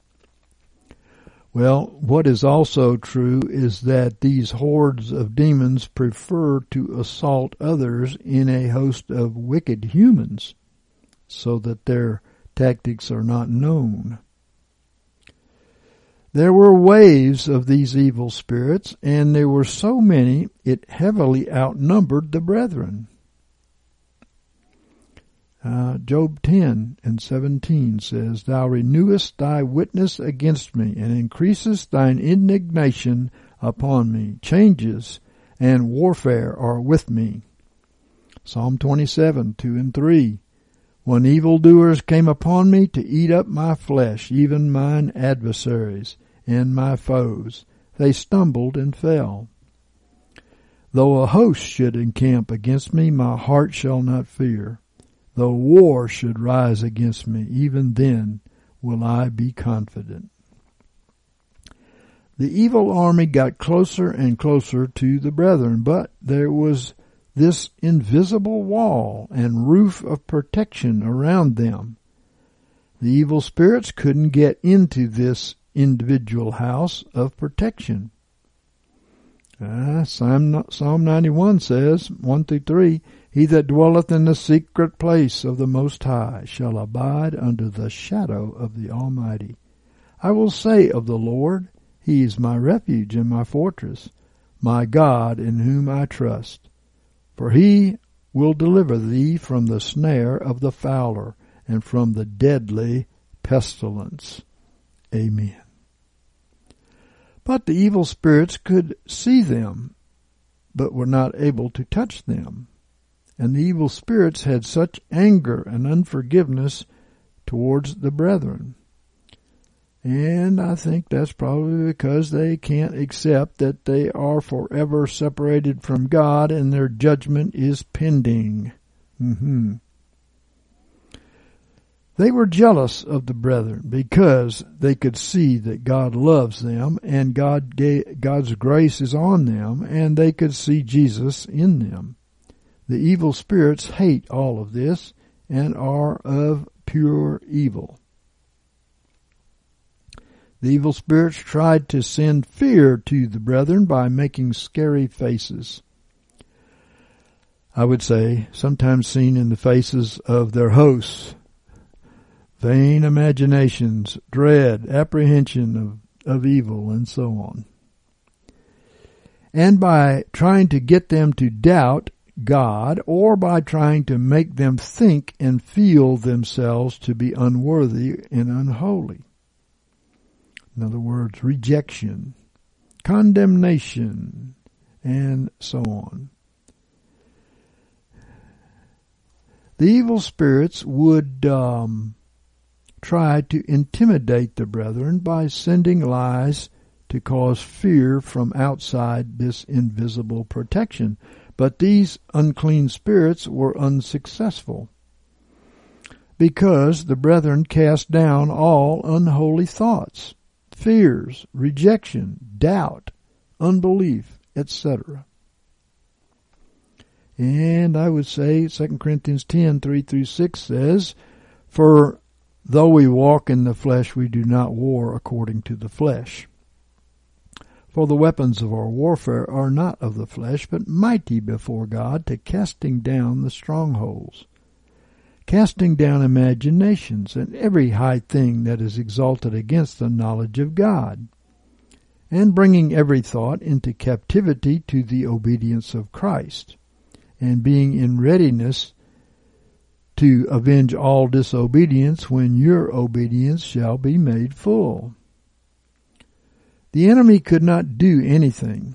Well, what is also true is that these hordes of demons prefer to assault others in a host of wicked humans, so that their tactics are not known. There were waves of these evil spirits, and there were so many it heavily outnumbered the brethren. Uh, Job ten and seventeen says, Thou renewest thy witness against me, and increasest thine indignation upon me. Changes and warfare are with me. Psalm twenty-seven, two and three. When evildoers came upon me to eat up my flesh, even mine adversaries and my foes, they stumbled and fell. Though a host should encamp against me, my heart shall not fear. Though war should rise against me, even then will I be confident. The evil army got closer and closer to the brethren, but there was this invisible wall and roof of protection around them. The evil spirits couldn't get into this individual house of protection. Uh, Psalm, Psalm ninety-one says, one through three, He that dwelleth in the secret place of the Most High shall abide under the shadow of the Almighty. I will say of the Lord, He is my refuge and my fortress, my God in whom I trust. For He will deliver thee from the snare of the fowler and from the deadly pestilence. Amen. But the evil spirits could see them, but were not able to touch them. And the evil spirits had such anger and unforgiveness towards the brethren. And I think that's probably because they can't accept that they are forever separated from God and their judgment is pending. Mm-hmm. They were jealous of the brethren because they could see that God loves them and God gave, God's grace is on them, and they could see Jesus in them. The evil spirits hate all of this and are of pure evil. The evil spirits tried to send fear to the brethren by making scary faces. I would say sometimes seen in the faces of their hosts. Vain imaginations, dread, apprehension of, of evil, and so on. And by trying to get them to doubt God, or by trying to make them think and feel themselves to be unworthy and unholy. In other words, rejection, condemnation, and so on. The evil spirits would um, try to intimidate the brethren by sending lies to cause fear from outside this invisible protection. But these unclean spirits were unsuccessful because the brethren cast down all unholy thoughts, fears, rejection, doubt, unbelief, et cetera. And I would say Second Corinthians ten, three through six says, For though we walk in the flesh, we do not war according to the flesh. For the weapons of our warfare are not of the flesh, but mighty before God to casting down the strongholds, casting down imaginations and every high thing that is exalted against the knowledge of God, and bringing every thought into captivity to the obedience of Christ, and being in readiness to avenge all disobedience when your obedience shall be made full. The enemy could not do anything.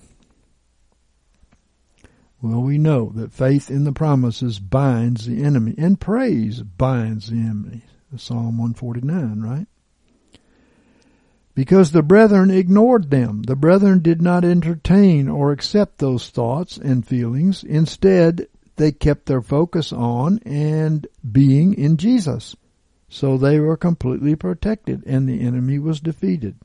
Well, we know that faith in the promises binds the enemy, and praise binds the enemy. Psalm one forty-nine, right? Because the brethren ignored them. The brethren did not entertain or accept those thoughts and feelings. Instead, they kept their focus on and being in Jesus. So they were completely protected, and the enemy was defeated.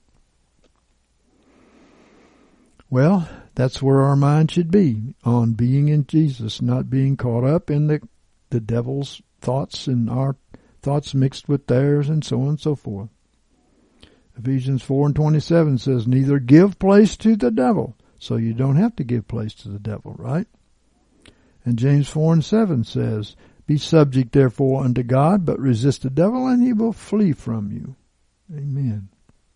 Well, that's where our mind should be, on being in Jesus, not being caught up in the, the devil's thoughts and our thoughts mixed with theirs and so on and so forth. Ephesians four and twenty-seven says, Neither give place to the devil. So you don't have to give place to the devil, right? And James four and seven says, Be subject therefore unto God, but resist the devil, and he will flee from you. Amen.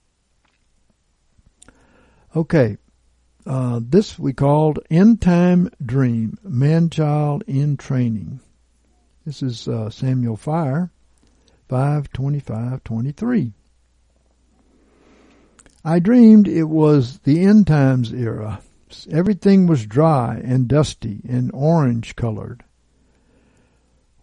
Okay. Uh, this we called End Time Dream, Man-Child in Training. This is uh, Samuel Fire, five twenty-five twenty-three. I dreamed it was the end times era. Everything was dry and dusty and orange colored.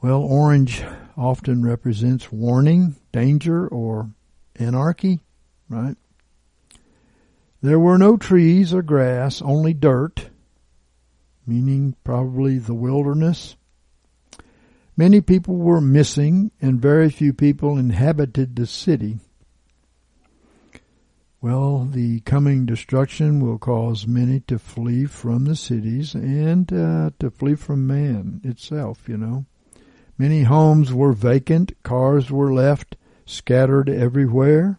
Well, orange often represents warning, danger, or anarchy, right? There were no trees or grass, only dirt, meaning probably the wilderness. Many people were missing, and very few people inhabited the city. Well, the coming destruction will cause many to flee from the cities and uh, to flee from man itself, you know. Many homes were vacant, cars were left scattered everywhere.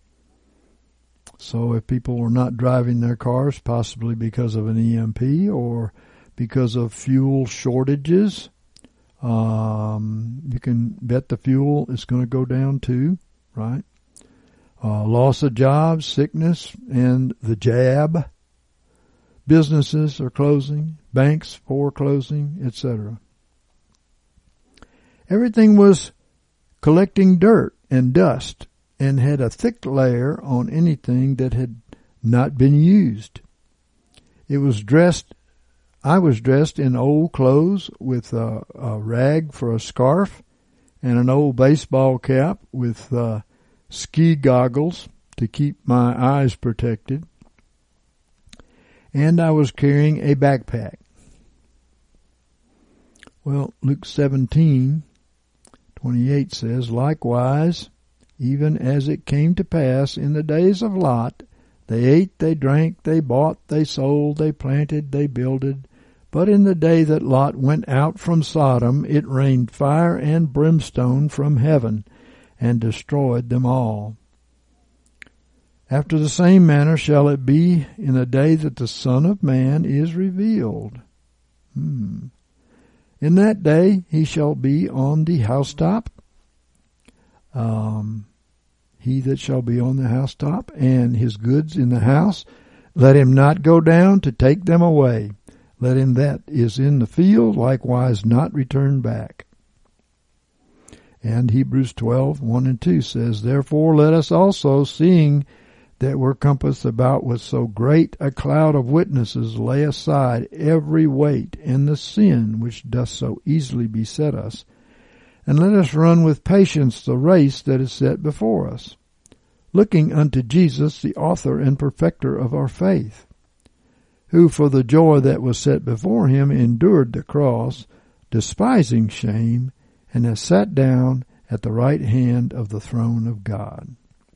So if people were not driving their cars, possibly because of an E M P or because of fuel shortages, um, you can bet the fuel is going to go down too, right? Uh, loss of jobs, sickness, and the jab. Businesses are closing, banks foreclosing, et cetera. Everything was collecting dirt and dust and had a thick layer on anything that had not been used. It was dressed, I was dressed in old clothes with a, a rag for a scarf and an old baseball cap with uh, ski goggles to keep my eyes protected, and I was carrying a backpack. Well, Luke seventeen twenty-eight says, likewise, even as it came to pass in the days of Lot, they ate, they drank, they bought, they sold, they planted, they builded. But in the day that Lot went out from Sodom, it rained fire and brimstone from heaven, and destroyed them all. After the same manner shall it be in the day that the Son of Man is revealed. Hmm. In that day he shall be on the housetop, um, he that shall be on the housetop, and his goods in the house, let him not go down to take them away. Let him that is in the field likewise not return back. And Hebrews twelve, one and two says, therefore let us also, seeing that we're compassed about with so great a cloud of witnesses, lay aside every weight and the sin which doth so easily beset us, and let us run with patience the race that is set before us, looking unto Jesus, the author and perfecter of our faith, who for the joy that was set before him endured the cross, despising shame, and has sat down at the right hand of the throne of God.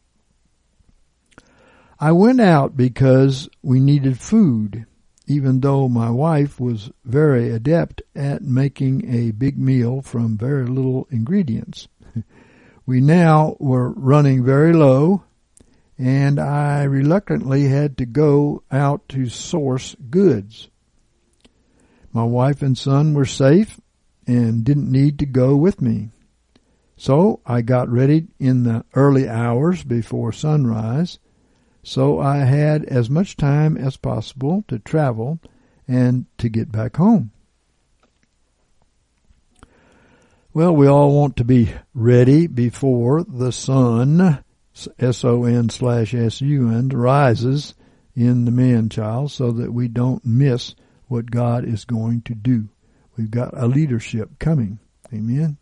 I went out because we needed food, even though my wife was very adept at making a big meal from very little ingredients. We now were running very low, and I reluctantly had to go out to source goods. My wife and son were safe and didn't need to go with me. So I got ready in the early hours before sunrise, so I had as much time as possible to travel and to get back home. Well, we all want to be ready before the sun, S O N slash S U N, rises in the man-child so that we don't miss what God is going to do. We've got a leadership coming. Amen.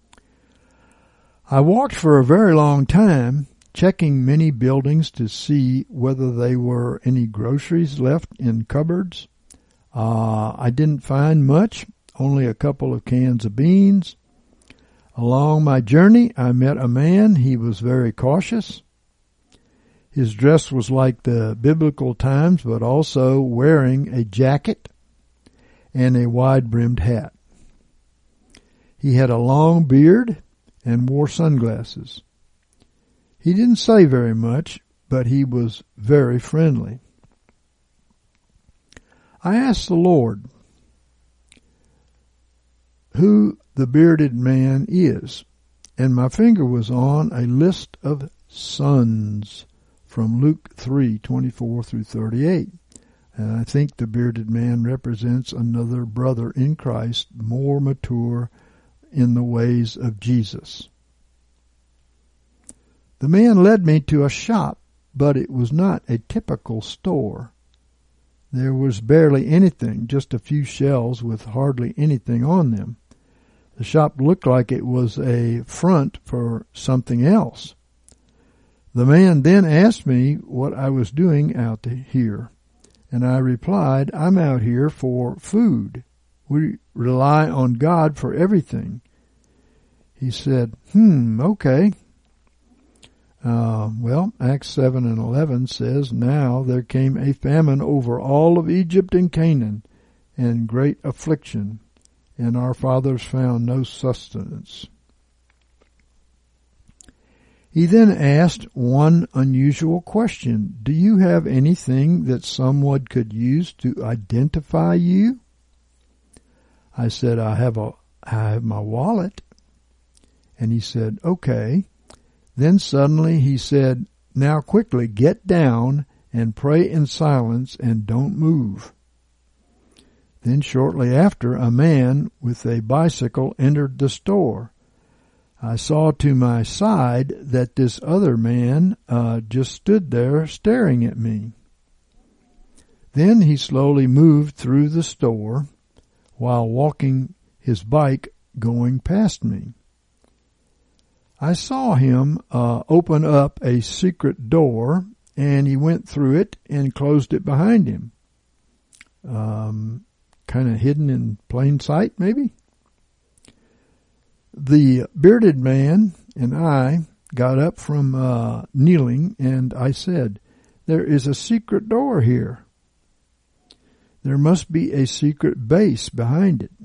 I walked for a very long time, checking many buildings to see whether there were any groceries left in cupboards. Uh, I didn't find much, only a couple of cans of beans. Along my journey, I met a man. He was very cautious. His dress was like the biblical times, but also wearing a jacket and a wide-brimmed hat. He had a long beard and wore sunglasses. He didn't say very much, but he was very friendly. I asked the Lord who the bearded man is, and my finger was on a list of sons from Luke three, twenty-four through thirty-eight. And I think the bearded man represents another brother in Christ, more mature in the ways of Jesus. The man led me to a shop, but it was not a typical store. There was barely anything, just a few shelves with hardly anything on them. The shop looked like it was a front for something else. The man then asked me what I was doing out here, and I replied, I'm out here for food. We rely on God for everything. He said, hmm, okay. Uh, well, Acts seven and eleven says, Now there came a famine over all of Egypt and Canaan, and great affliction, and our fathers found no sustenance. He then asked one unusual question. Do you have anything that someone could use to identify you? I said, I have a, I have my wallet. And he said, okay. Then suddenly he said, now quickly get down and pray in silence and don't move. Then shortly after, a man with a bicycle entered the store. I saw to my side that this other man uh, just stood there staring at me. Then he slowly moved through the store while walking his bike going past me. I saw him uh, open up a secret door, and he went through it and closed it behind him. Um, kind of hidden in plain sight, maybe? The bearded man and I got up from uh, kneeling, and I said, there is a secret door here. There must be a secret base behind it.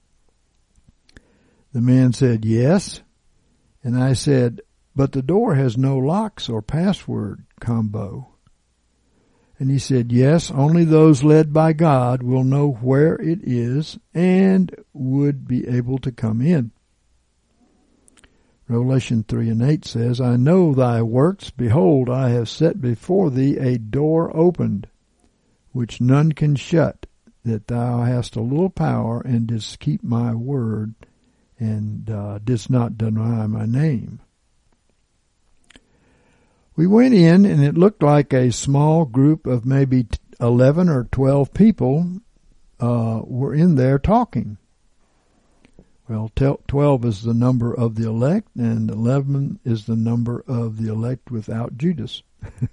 The man said, yes. And I said, but the door has no locks or password combo. And he said, yes, only those led by God will know where it is and would be able to come in. Revelation three and eight says, I know thy works. Behold, I have set before thee a door opened, which none can shut, that thou hast a little power, and didst keep my word, and uh, didst not deny my name. We went in, and it looked like a small group of maybe eleven or twelve people uh, were in there talking. Well, twelve is the number of the elect, and eleven is the number of the elect without Judas.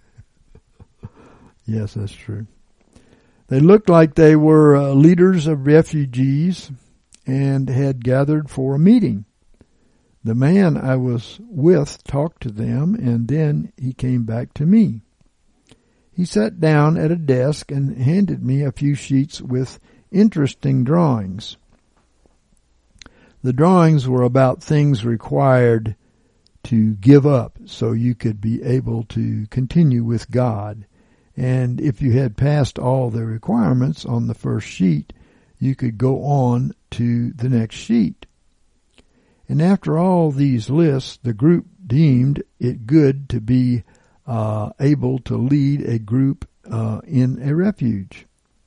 Yes, that's true. They looked like they were uh, leaders of refugees and had gathered for a meeting. The man I was with talked to them, and then he came back to me. He sat down at a desk and handed me a few sheets with interesting drawings. The drawings were about things required to give up so you could be able to continue with God. And if you had passed all the requirements on the first sheet, you could go on to the next sheet. And after all these lists, the group deemed it good to be uh, able to lead a group uh, in a refuge.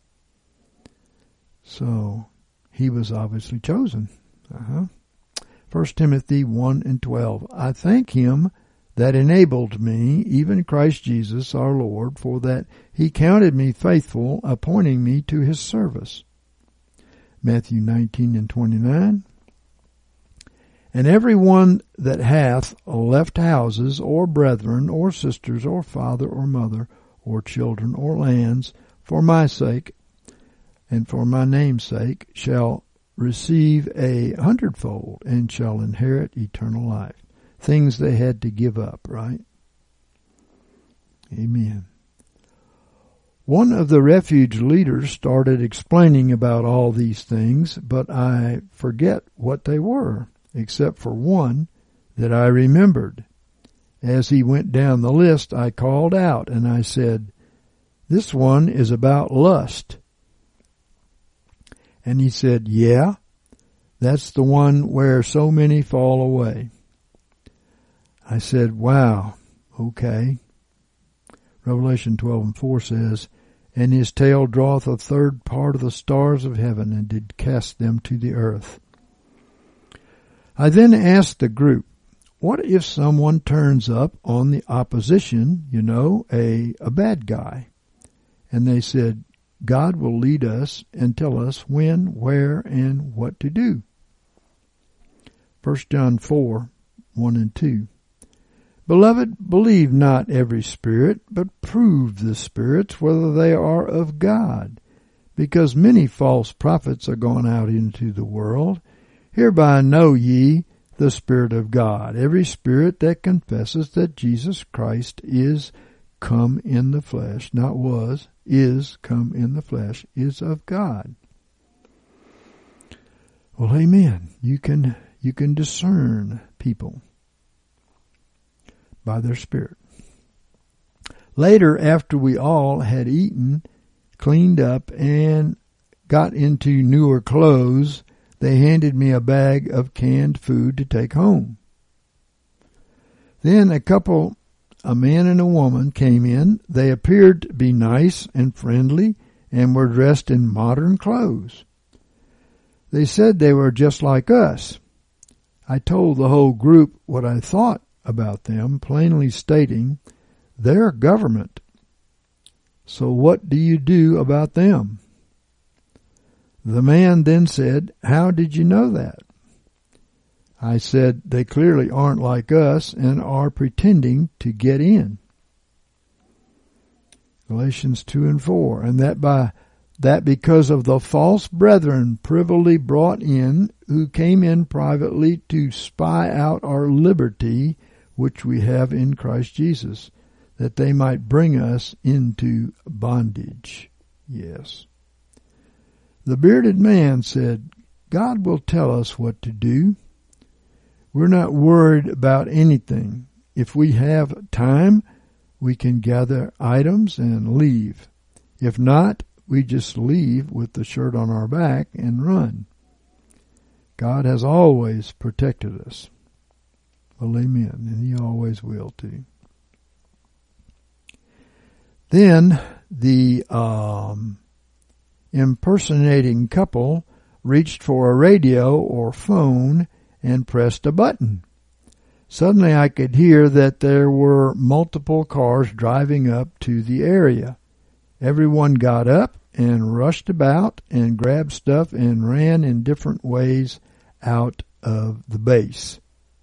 So he was obviously chosen. Uh-huh. First Timothy one and twelve. I thank him that enabled me, even Christ Jesus our Lord, for that he counted me faithful, appointing me to his service. Matthew nineteen and twenty-nine. And every one that hath left houses, or brethren, or sisters, or father, or mother, or children, or lands, for my sake, and for my name's sake, shall receive a hundredfold, and shall inherit eternal life. Things they had to give up, right? Amen. One of the refuge leaders started explaining about all these things, but I forget what they were, except for one that I remembered. As he went down the list, I called out and I said, this one is about lust. And he said, yeah, that's the one where so many fall away. I said, wow, okay. Revelation twelve and four says, and his tail draweth a third part of the stars of heaven, and did cast them to the earth. I then asked the group, what if someone turns up on the opposition, you know, a, a bad guy? And they said, God will lead us and tell us when, where, and what to do. First John four, one and two. Beloved, believe not every spirit, but prove the spirits whether they are of God, because many false prophets are gone out into the world. Hereby know ye the Spirit of God. Every spirit that confesses that Jesus Christ is come in the flesh, not was, is come in the flesh, is of God. Well, amen. You can you can discern people by their spirit. Later, after we all had eaten, cleaned up, and got into newer clothes, they handed me a bag of canned food to take home. Then a couple, a man and a woman, came in. They appeared to be nice and friendly and were dressed in modern clothes. They said they were just like us. I told the whole group what I thought about them, plainly stating, they're government. So what do you do about them? The man then said, how did you know that? I said, they clearly aren't like us and are pretending to get in. Galatians two and four, and that by that because of the false brethren privily brought in, who came in privately to spy out our liberty, which we have in Christ Jesus, that they might bring us into bondage. Yes. The bearded man said, God will tell us what to do. We're not worried about anything. If we have time, we can gather items and leave. If not, we just leave with the shirt on our back and run. God has always protected us. Well, amen. And He always will too. Then the um, impersonating couple reached for a radio or phone and pressed a button. Suddenly I could hear that there were multiple cars driving up to the area. Everyone got up and rushed about and grabbed stuff and ran in different ways out of the base.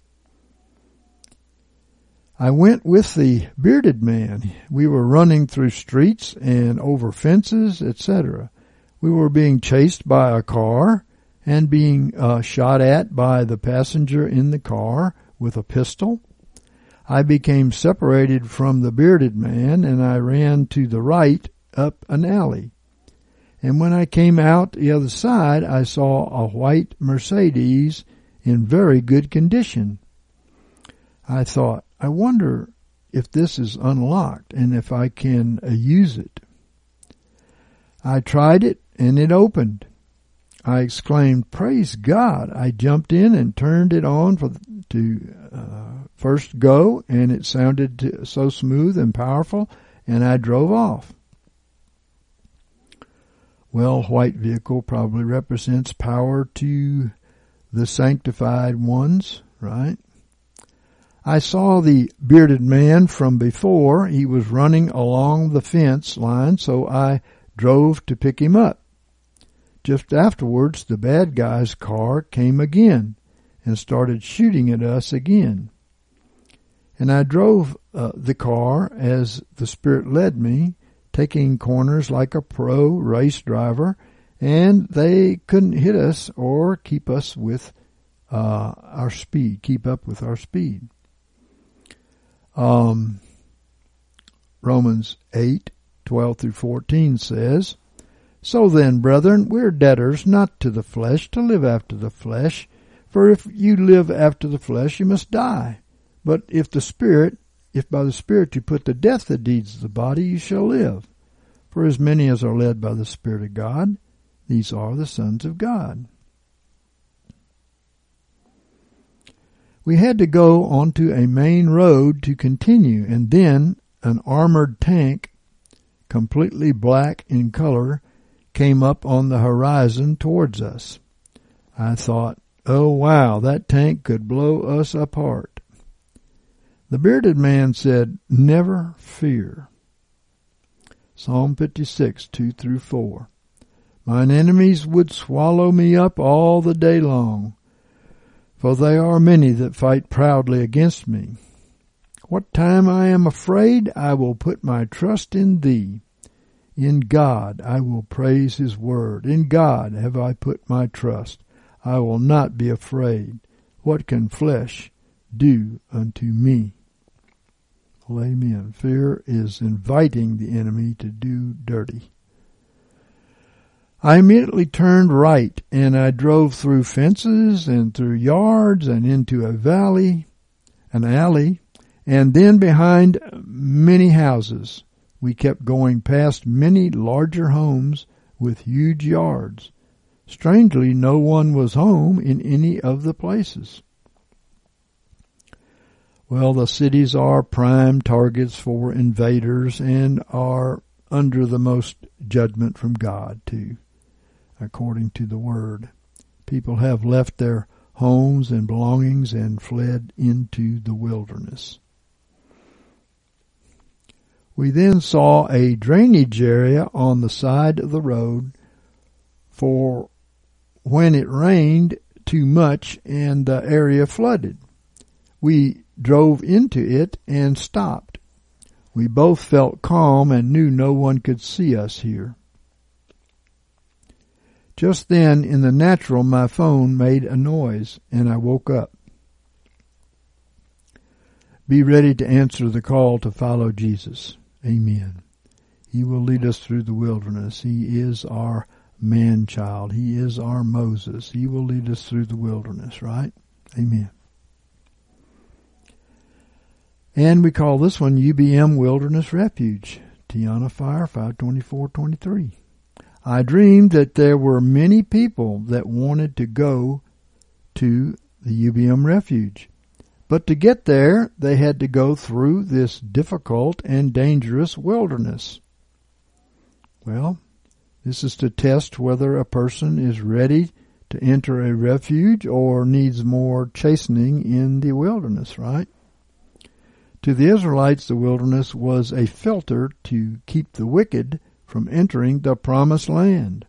I went with the bearded man. We were running through streets and over fences, et cetera. We were being chased by a car and being uh, shot at by the passenger in the car with a pistol. I became separated from the bearded man, and I ran to the right up an alley. And when I came out the other side, I saw a white Mercedes in very good condition. I thought, I wonder if this is unlocked and if I can uh, use it. I tried it, and it opened. I exclaimed, praise God. I jumped in and turned it on for to uh, first go, and it sounded to, so smooth and powerful, and I drove off. Well, white vehicle probably represents power to the sanctified ones, right? I saw the bearded man from before. He was running along the fence line, so I drove to pick him up. Just afterwards, the bad guy's car came again and started shooting at us again. And I drove uh, the car as the Spirit led me, taking corners like a pro race driver, and they couldn't hit us or keep us with uh, our speed, keep up with our speed. Um, Romans eight, twelve through fourteen says, so then, brethren, we're debtors not to the flesh to live after the flesh. For if you live after the flesh, you must die. But if the Spirit, if by the Spirit you put to death the deeds of the body, you shall live. For as many as are led by the Spirit of God, these are the sons of God. We had to go onto a main road to continue, and then an armored tank, completely black in color, came up on the horizon towards us. I thought, oh wow, that tank could blow us apart. The bearded man said, never fear. Psalm fifty-six, two through four. Mine enemies would swallow me up all the day long. for they are many that fight proudly against me. What time I am afraid, I will put my trust in thee. In God I will praise his word. In God have I put my trust. I will not be afraid. What can flesh do unto me? Well, amen. Fear is inviting the enemy to do dirty. I immediately turned right, and I drove through fences and through yards and into a valley, an alley, and then behind many houses. We kept going past many larger homes with huge yards. Strangely, no one was home in any of the places. Well, the cities are prime targets for invaders and are under the most judgment from God, too, according to the Word. People have left their homes and belongings and fled into the wilderness. We then saw a drainage area on the side of the road for when it rained too much and the area flooded. We drove into it and stopped. We both felt calm and knew no one could see us here. Just then, in the natural, my phone made a noise, and I woke up. Be ready to answer the call to follow Jesus. Amen. He will lead us through the wilderness. He is our man-child. He is our Moses. He will lead us through the wilderness, right? Amen. And we call this one U B M Wilderness Refuge. Tiana Fire, five twenty-four twenty-three. I dreamed that there were many people that wanted to go to the U B M Refuge. But to get there, they had to go through this difficult and dangerous wilderness. Well, this is to test whether a person is ready to enter a refuge or needs more chastening in the wilderness, right? To the Israelites, the wilderness was a filter to keep the wicked from entering the promised land.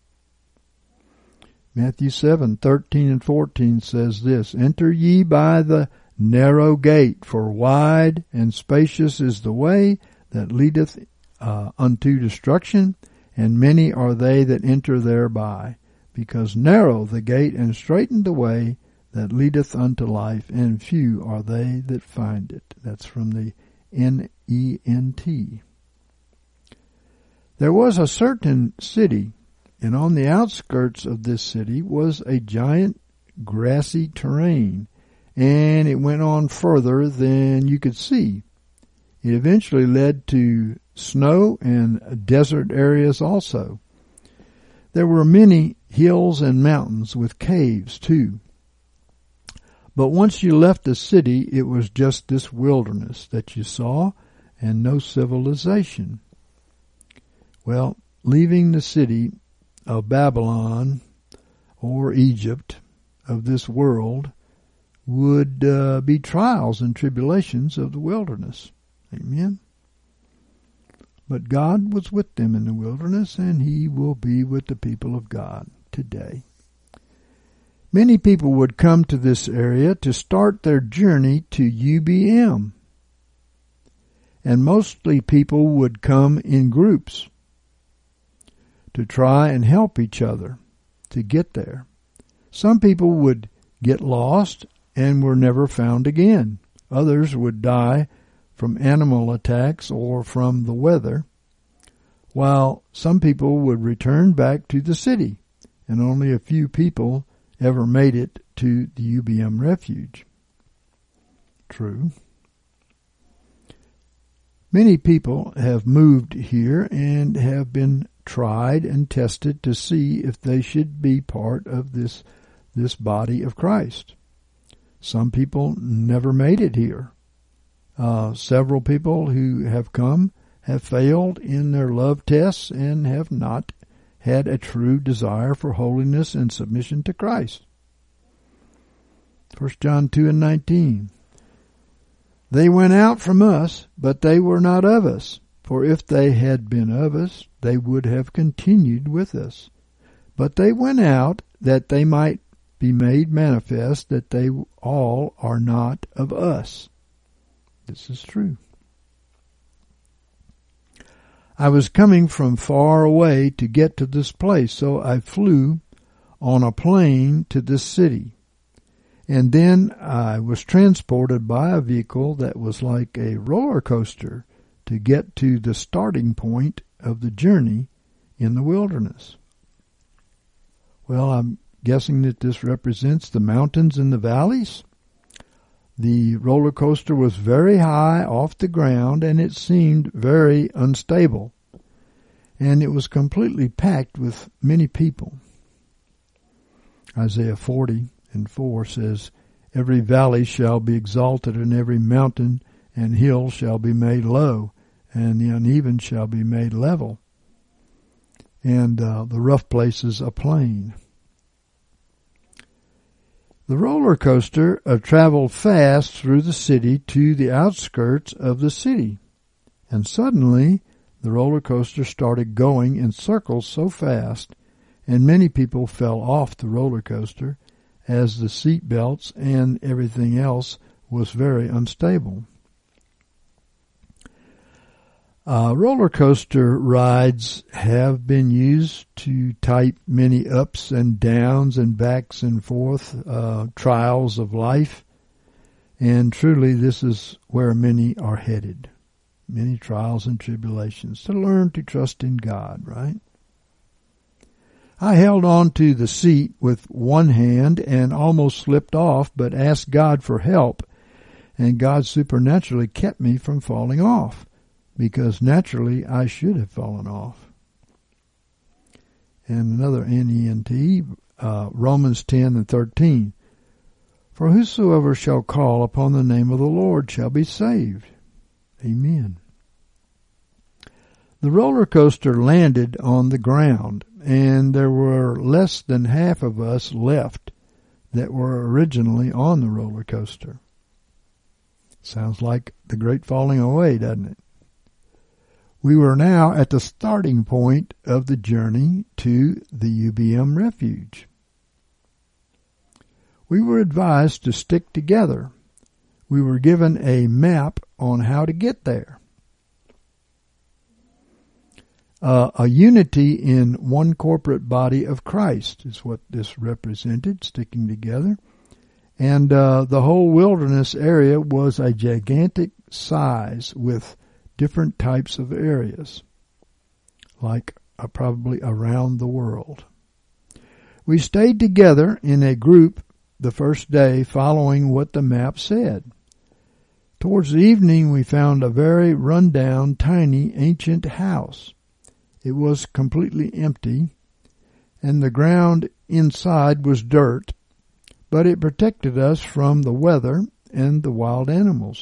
Matthew seven thirteen and fourteen says this, Enter ye by the narrow gate, for wide and spacious is the way that leadeth uh, unto destruction, and many are they that enter thereby. Because narrow the gate and straitened the way that leadeth unto life, and few are they that find it. That's from the N E N T. There was a certain city, and on the outskirts of this city was a giant grassy terrain, and it went on further than you could see. It eventually led to snow and desert areas also. There were many hills and mountains with caves too. But once you left the city, it was just this wilderness that you saw and no civilization. Well, leaving the city of Babylon or Egypt of this world would uh, be trials and tribulations of the wilderness. Amen. But God was with them in the wilderness, and he will be with the people of God today. Many people would come to this area to start their journey to U B M. And mostly people would come in groups to try and help each other to get there. Some people would get lost and were never found again. Others would die from animal attacks or from the weather, while some people would return back to the city, and only a few people ever made it to the U B M refuge. True. Many people have moved here and have been tried and tested to see if they should be part of this, this body of Christ. Some people never made it here. Uh, several people who have come have failed in their love tests and have not had a true desire for holiness and submission to Christ. First John two and nineteen. They went out from us, but they were not of us. For if they had been of us, they would have continued with us. But they went out that they might be made manifest that they all are not of us. This is true. I was coming from far away to get to this place, so I flew on a plane to this city. And then I was transported by a vehicle that was like a roller coaster to get to the starting point of the journey in the wilderness. Well, I'm guessing that this represents the mountains and the valleys. The roller coaster was very high off the ground, and it seemed very unstable. And it was completely packed with many people. Isaiah forty and four says, "Every valley shall be exalted, and every mountain and hill shall be made low, and the uneven shall be made level, and uh, the rough places a plain." The roller coaster uh, traveled fast through the city to the outskirts of the city, and suddenly the roller coaster started going in circles so fast, and many people fell off the roller coaster as the seat belts and everything else was very unstable. Uh, roller coaster rides have been used to type many ups and downs and backs and forth uh, trials of life, and truly this is where many are headed. Many trials and tribulations to learn to trust in God, right? I held on to the seat with one hand and almost slipped off, but asked God for help, and God supernaturally kept me from falling off, because naturally I should have fallen off. And another N E N T, uh, Romans ten and thirteen. "For whosoever shall call upon the name of the Lord shall be saved." Amen. The roller coaster landed on the ground, and there were less than half of us left that were originally on the roller coaster. Sounds like the great falling away, doesn't it? We were now at the starting point of the journey to the U B M refuge. We were advised to stick together. We were given a map on how to get there. Uh, a unity in one corporate body of Christ is what this represented, sticking together. And uh, the whole wilderness area was a gigantic size with different types of areas, like uh, probably around the world. We stayed together in a group the first day following what the map said. Towards the evening we found a very run-down, tiny, ancient house. It was completely empty, and the ground inside was dirt, but it protected us from the weather and the wild animals.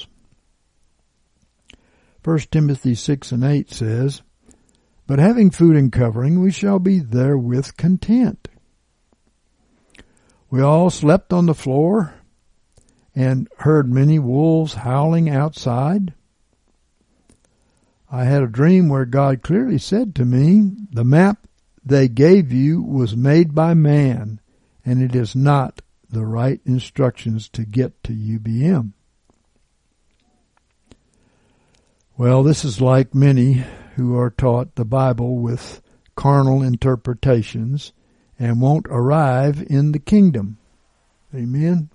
First Timothy six and eight says, "But having food and covering, we shall be therewith content." We all slept on the floor and heard many wolves howling outside. I had a dream where God clearly said to me, "The map they gave you was made by man, and it is not the right instructions to get to U B M." Well, this is like many who are taught the Bible with carnal interpretations and won't arrive in the kingdom. Amen.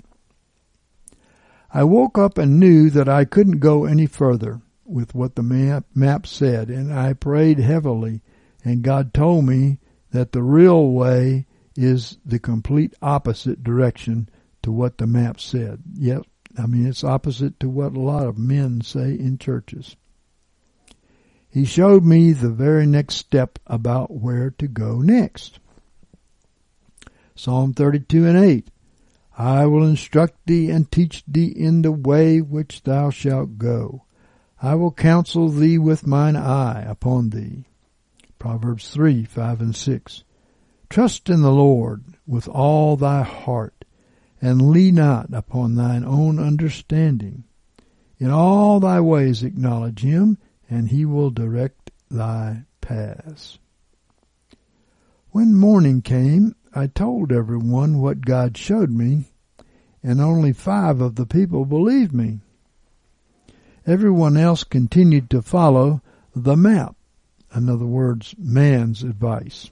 I woke up and knew that I couldn't go any further with what the map, map said, and I prayed heavily, and God told me that the real way is the complete opposite direction to what the map said. Yep, I mean, it's opposite to what a lot of men say in churches. He showed me the very next step about where to go next. Psalm thirty-two and eight. "I will instruct thee and teach thee in the way which thou shalt go. I will counsel thee with mine eye upon thee." Proverbs three, five and six. "Trust in the Lord with all thy heart, and lean not upon thine own understanding. In all thy ways acknowledge him, and he will direct thy paths." When morning came, I told everyone what God showed me, and only five of the people believed me. Everyone else continued to follow the map. In other words, man's advice.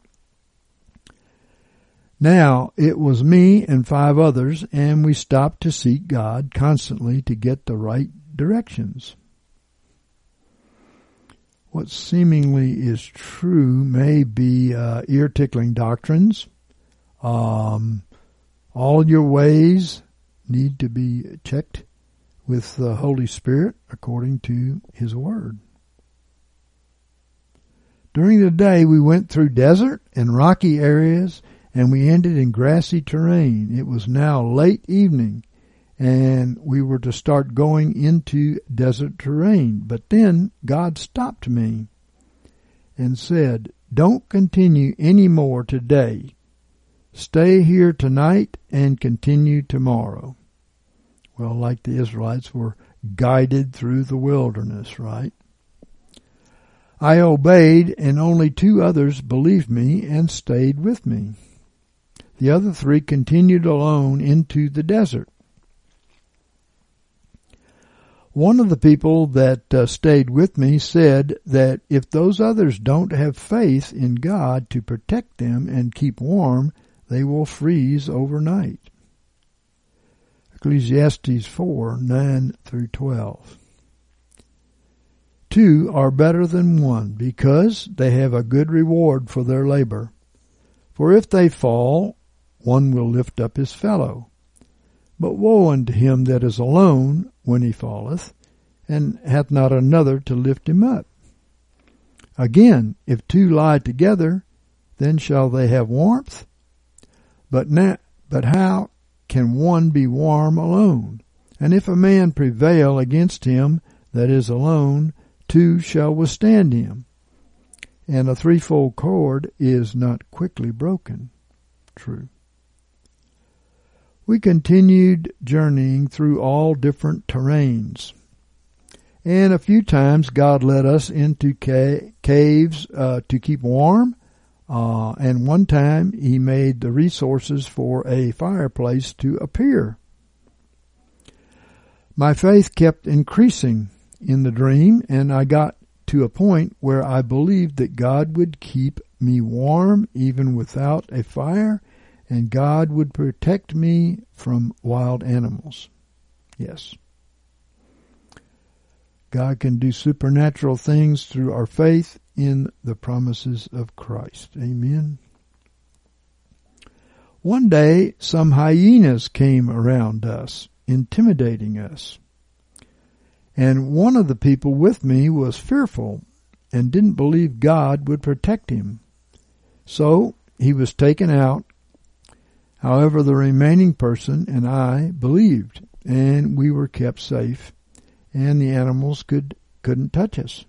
Now, it was me and five others, and we stopped to seek God constantly to get the right directions. What seemingly is true may be uh, ear-tickling doctrines. Um, all your ways need to be checked with the Holy Spirit according to His Word. During the day, we went through desert and rocky areas, and we ended in grassy terrain. It was now late evening, and we were to start going into desert terrain. But then God stopped me and said, "Don't continue any more today. Stay here tonight and continue tomorrow." Well, like the Israelites were guided through the wilderness, right? I obeyed, and only two others believed me and stayed with me. The other three continued alone into the desert. One of the people that uh, stayed with me said that if those others don't have faith in God to protect them and keep warm, they will freeze overnight. Ecclesiastes four, nine through twelve. Two are better than one, because they have a good reward for their labor. For if they fall, one will lift up his fellow. But woe unto him that is alone when he falleth, and hath not another to lift him up. Again, if two lie together, then shall they have warmth. But now, but how can one be warm alone? And if a man prevail against him that is alone, two shall withstand him. And a threefold cord is not quickly broken. True. We continued journeying through all different terrains. And a few times God led us into ca- caves uh, to keep warm. Uh, and one time He made the resources for a fireplace to appear. My faith kept increasing in the dream, and I got to a point where I believed that God would keep me warm even without a fire, and God would protect me from wild animals. Yes. God can do supernatural things through our faith in the promises of Christ. Amen. One day, some hyenas came around us, intimidating us. And one of the people with me was fearful and didn't believe God would protect him. So he was taken out. However, the remaining person and I believed, and we were kept safe, and the animals could, couldn't touch us.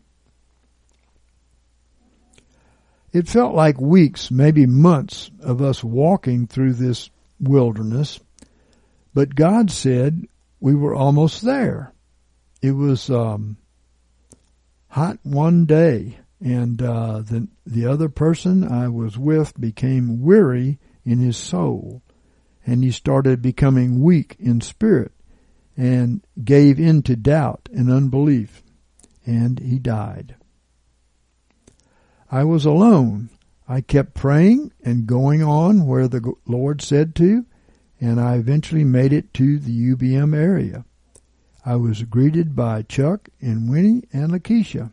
It felt like weeks, maybe months, of us walking through this wilderness, but God said we were almost there. It was um, hot one day, and uh, the, the other person I was with became weary in his soul, and he started becoming weak in spirit and gave in to doubt and unbelief, and he died. I was alone. I kept praying and going on where the Lord said to, and I eventually made it to the U B M area. I was greeted by Chuck and Winnie and Lakeisha.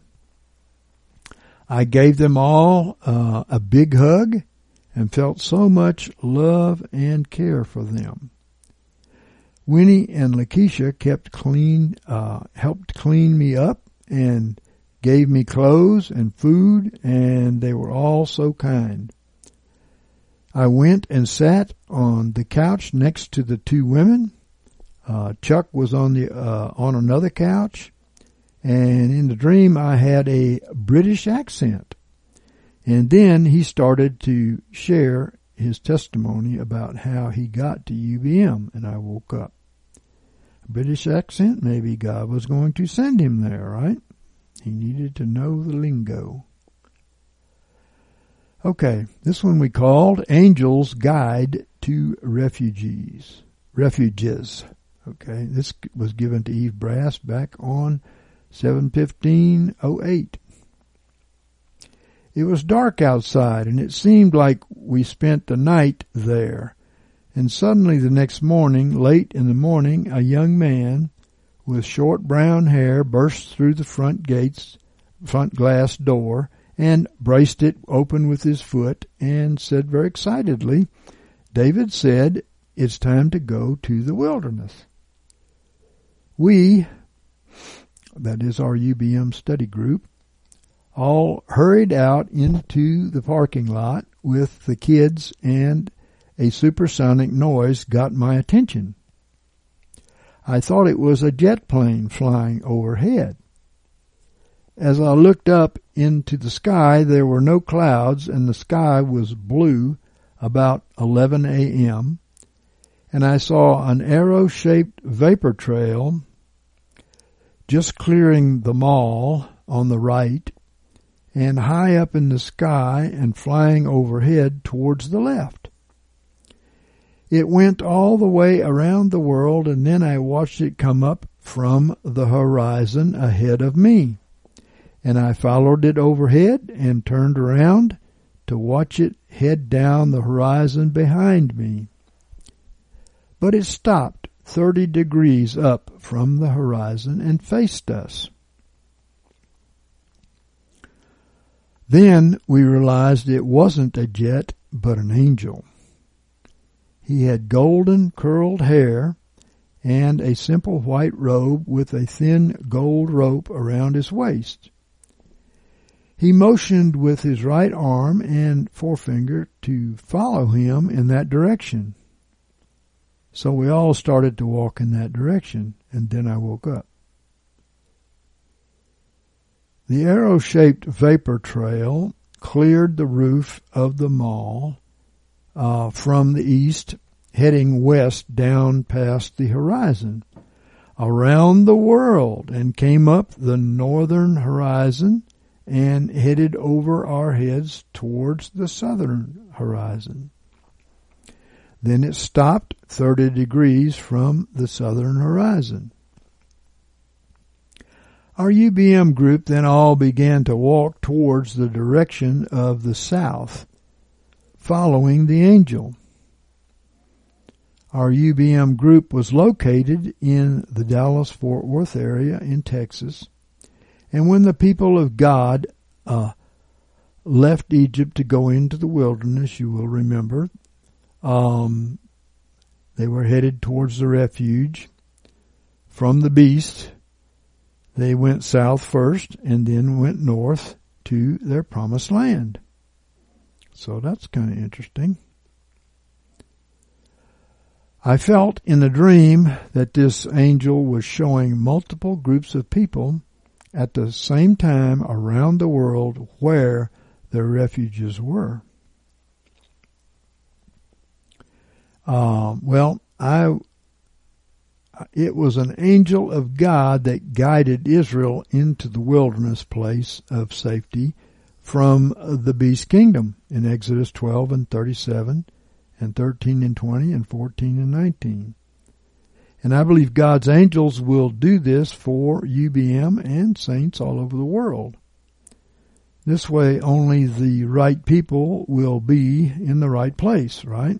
I gave them all uh, a big hug and felt so much love and care for them. Winnie and Lakeisha kept clean, uh, helped clean me up and gave me clothes and food, and they were all so kind. I went and sat on the couch next to the two women. Uh, Chuck was on the uh, on another couch, and in the dream I had a British accent. And then he started to share his testimony about how he got to U B M, and I woke up. A British accent? Maybe God was going to send him there, right? He needed to know the lingo. Okay, this one we called Angel's Guide to Refugees. Refuges. Okay, this was given to Eve Brass back on seven fifteen oh eight. It was dark outside, and it seemed like we spent the night there. And suddenly the next morning, late in the morning, a young man with short brown hair burst through the front gates, front glass door, and braced it open with his foot and said very excitedly, David said, it's time to go to the wilderness. We, that is our U B M study group, all hurried out into the parking lot with the kids, and a supersonic noise got my attention. I thought it was a jet plane flying overhead. As I looked up into the sky, there were no clouds, and the sky was blue about eleven a.m., and I saw an arrow-shaped vapor trail just clearing the mall on the right, and high up in the sky and flying overhead towards the left. It went all the way around the world, and then I watched it come up from the horizon ahead of me. And I followed it overhead and turned around to watch it head down the horizon behind me. But it stopped thirty degrees up from the horizon and faced us. Then we realized it wasn't a jet, but an angel. He had golden curled hair and a simple white robe with a thin gold rope around his waist. He motioned with his right arm and forefinger to follow him in that direction. So we all started to walk in that direction, and then I woke up. The arrow-shaped vapor trail cleared the roof of the mall uh, from the east, heading west down past the horizon, around the world, and came up the northern horizon and headed over our heads towards the southern horizon. Then it stopped thirty degrees from the southern horizon. Our U B M group then all began to walk towards the direction of the south, following the angel. Our U B M group was located in the Dallas-Fort Worth area in Texas, and when the people of God uh, left Egypt to go into the wilderness, you will remember, um, they were headed towards the refuge from the beast. They went south first and then went north to their promised land. So that's kind of interesting. I felt in a dream that this angel was showing multiple groups of people at the same time around the world where their refuges were. Uh, well, I it was an angel of God that guided Israel into the wilderness place of safety from the beast kingdom in Exodus twelve and thirty-seven and thirteen and twenty and fourteen and nineteen. And I believe God's angels will do this for U B M and saints all over the world. This way only the right people will be in the right place, right?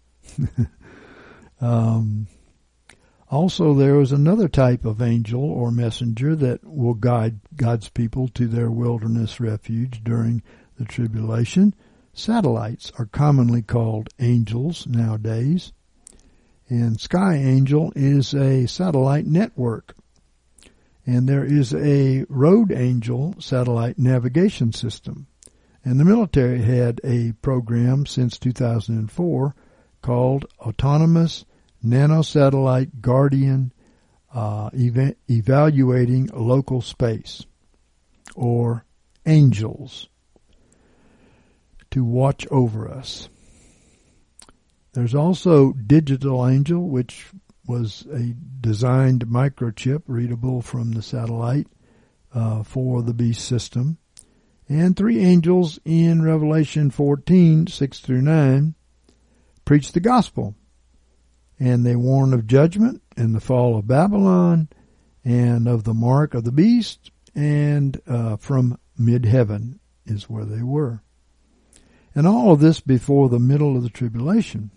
um, also, there is another type of angel or messenger that will guide God's people to their wilderness refuge during the tribulation. Satellites are commonly called angels nowadays. And Sky Angel is a satellite network. And there is a Road Angel satellite navigation system. And the military had a program since two thousand four called Autonomous Nanosatellite Guardian uh, eva- Evaluating Local Space, or ANGELS, to watch over us. There's also Digital Angel, which was a designed microchip readable from the satellite uh, for the beast system. And three angels in Revelation fourteen, six through nine, preach the gospel. And they warn of judgment and the fall of Babylon and of the mark of the beast, and uh, from mid-heaven is where they were. And all of this before the middle of the tribulation.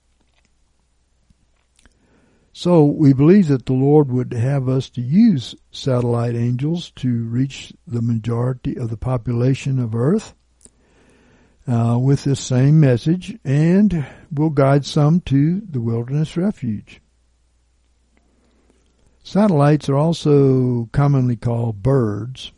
So we believe that the Lord would have us to use satellite angels to reach the majority of the population of Earth uh, with this same message, and will guide some to the wilderness refuge. Satellites are also commonly called birds.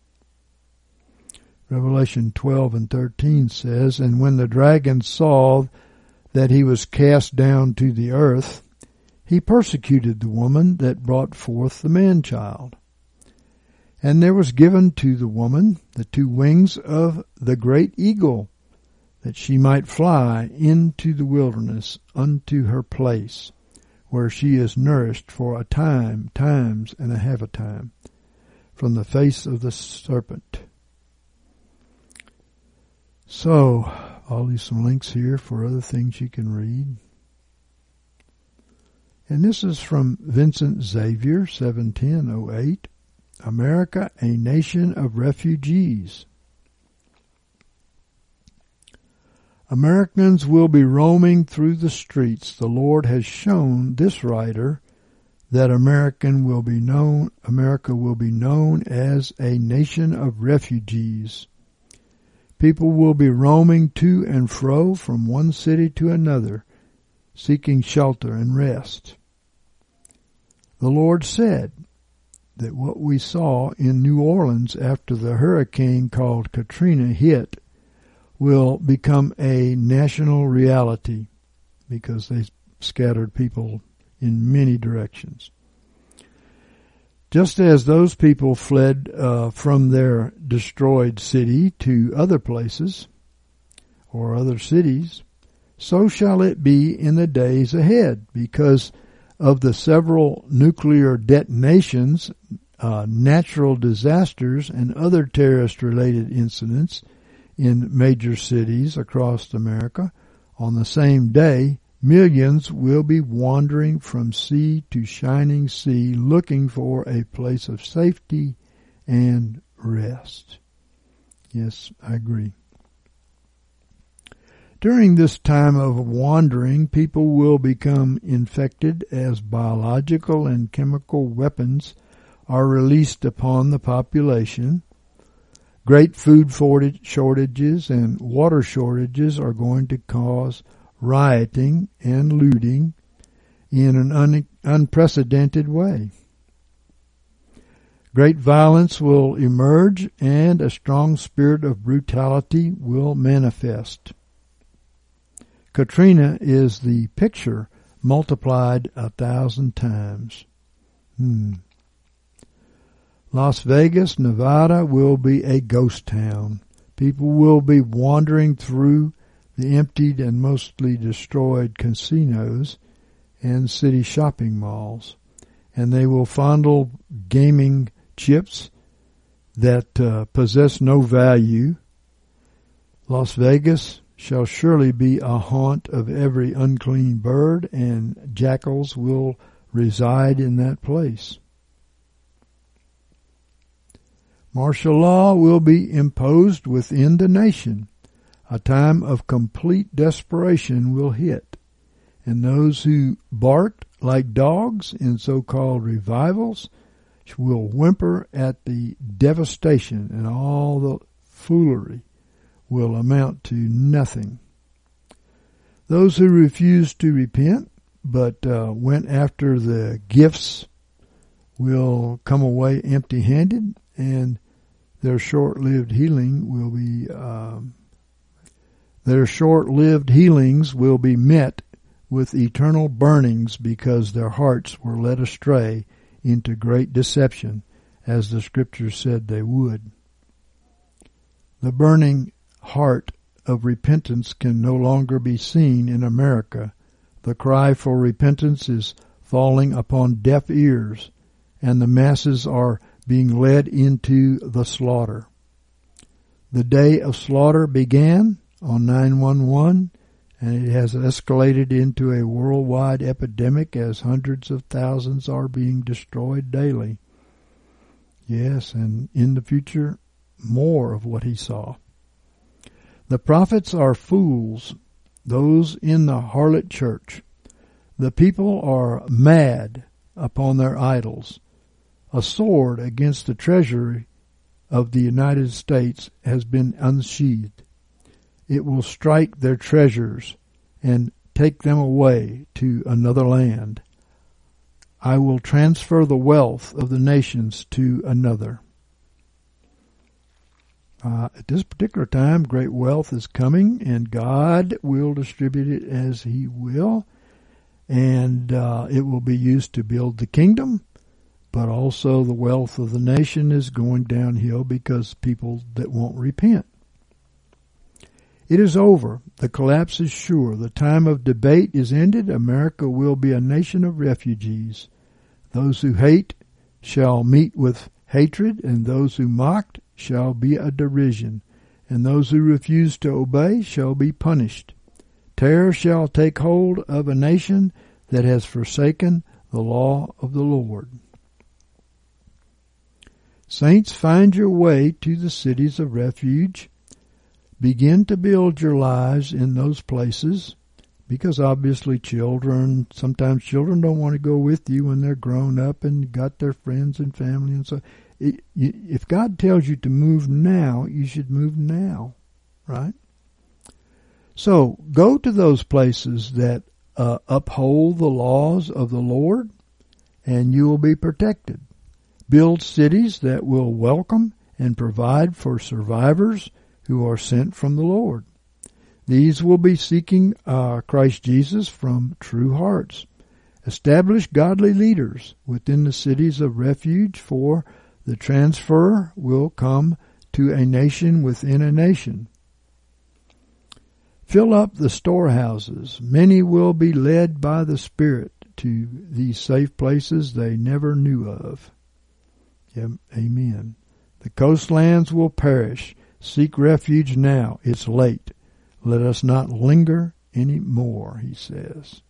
Revelation twelve and thirteen says, "And when the dragon saw that he was cast down to the earth, he persecuted the woman that brought forth the man-child. And there was given to the woman the two wings of the great eagle, that she might fly into the wilderness unto her place, where she is nourished for a time, times, and a half a time, from the face of the serpent." So, I'll leave some links here for other things you can read. And this is from Vincent Xavier, seven ten oh eight, America, a Nation of Refugees. Americans will be roaming through the streets. The Lord has shown this writer that American will be known, America will be known as a nation of refugees. People will be roaming to and fro from one city to another, seeking shelter and rest. The Lord said that what we saw in New Orleans after the hurricane called Katrina hit will become a national reality, because they scattered people in many directions. Just as those people fled uh, from their destroyed city to other places or other cities, so shall it be in the days ahead, because of the several nuclear detonations, uh, natural disasters, and other terrorist-related incidents in major cities across America. On the same day, millions will be wandering from sea to shining sea, looking for a place of safety and rest. Yes, I agree. During this time of wandering, people will become infected as biological and chemical weapons are released upon the population. Great food shortages and water shortages are going to cause rioting and looting in an un- unprecedented way. Great violence will emerge, and a strong spirit of brutality will manifest. Katrina is the picture multiplied a thousand times. Hmm. Las Vegas, Nevada will be a ghost town. People will be wandering through the emptied and mostly destroyed casinos and city shopping malls, and they will fondle gaming chips that uh, possess no value. Las Vegas shall surely be a haunt of every unclean bird, and jackals will reside in that place. Martial law will be imposed within the nation. A time of complete desperation will hit, and those who barked like dogs in so-called revivals will whimper at the devastation, and all the foolery will amount to nothing. Those who refuse to repent but uh, went after the gifts will come away empty-handed, and their short-lived healing will be um, their short-lived healings will be met with eternal burnings, because their hearts were led astray into great deception, as the Scripture said they would. The burning heart of repentance can no longer be seen in America. The cry for repentance is falling upon deaf ears, and the masses are being led into the slaughter. The day of slaughter began on nine one one, and it has escalated into a worldwide epidemic as hundreds of thousands are being destroyed daily. Yes, and in the future, more of what he saw. The prophets are fools, those in the harlot church. The people are mad upon their idols. A sword against the treasury of the United States has been unsheathed. It will strike their treasures and take them away to another land. I will transfer the wealth of the nations to another. Uh, at this particular time, great wealth is coming, and God will distribute it as He will, and uh, it will be used to build the kingdom, but also the wealth of the nation is going downhill because people that won't repent. It is over. The collapse is sure. The time of debate is ended. America will be a nation of refugees. Those who hate shall meet with hatred, and those who mocked shall be a derision, and those who refuse to obey shall be punished. Terror shall take hold of a nation that has forsaken the law of the Lord. Saints, find your way to the cities of refuge. Begin to build your lives in those places, because obviously children, sometimes children don't want to go with you when they're grown up and got their friends and family and so. It, you, if God tells you to move now, you should move now, right? So go to those places that uh, uphold the laws of the Lord, and you will be protected. Build cities that will welcome and provide for survivors who are sent from the Lord. These will be seeking uh, Christ Jesus from true hearts. Establish godly leaders within the cities of refuge, for the transfer will come to a nation within a nation. Fill up the storehouses. Many will be led by the Spirit to these safe places they never knew of. Yeah, amen. The coastlands will perish. Seek refuge now. It's late. Let us not linger any more, he says.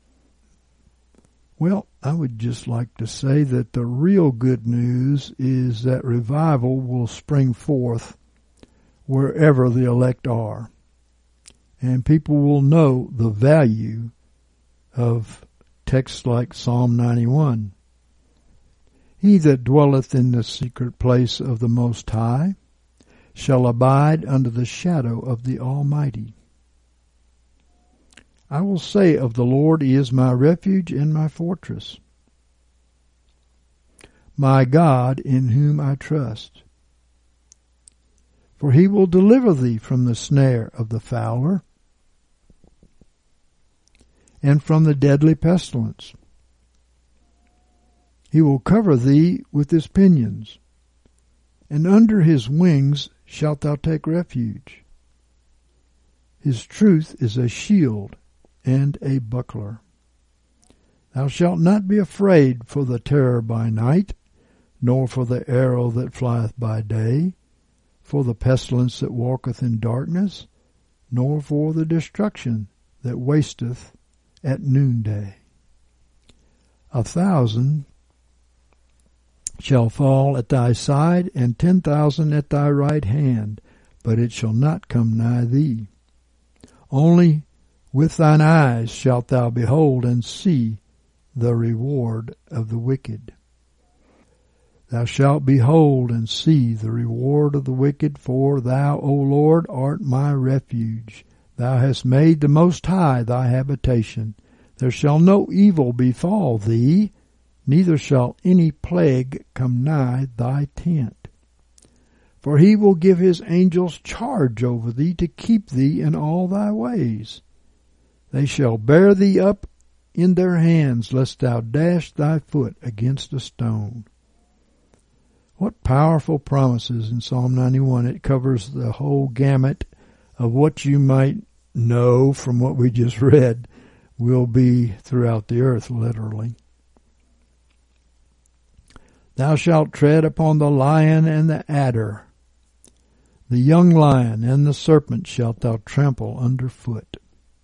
Well, I would just like to say that the real good news is that revival will spring forth wherever the elect are. And people will know the value of texts like Psalm ninety-one. He that dwelleth in the secret place of the Most High shall abide under the shadow of the Almighty. I will say of the Lord, He is my refuge and my fortress, my God in whom I trust. For He will deliver thee from the snare of the fowler and from the deadly pestilence. He will cover thee with His pinions, and under His wings shalt thou take refuge. His truth is a shield and a buckler. Thou shalt not be afraid for the terror by night, nor for the arrow that flieth by day, for the pestilence that walketh in darkness, nor for the destruction that wasteth at noonday. A thousand shall fall at thy side, and ten thousand at thy right hand, but it shall not come nigh thee. Only with thine eyes shalt thou behold and see the reward of the wicked. Thou shalt behold and see the reward of the wicked, for thou, O Lord, art my refuge. Thou hast made the Most High thy habitation. There shall no evil befall thee, neither shall any plague come nigh thy tent. For He will give His angels charge over thee to keep thee in all thy ways. They shall bear thee up in their hands, lest thou dash thy foot against a stone. What powerful promises in Psalm ninety-one. It covers the whole gamut of what you might know from what we just read will be throughout the earth, literally. Thou shalt tread upon the lion and the adder. The young lion and the serpent shalt thou trample under foot.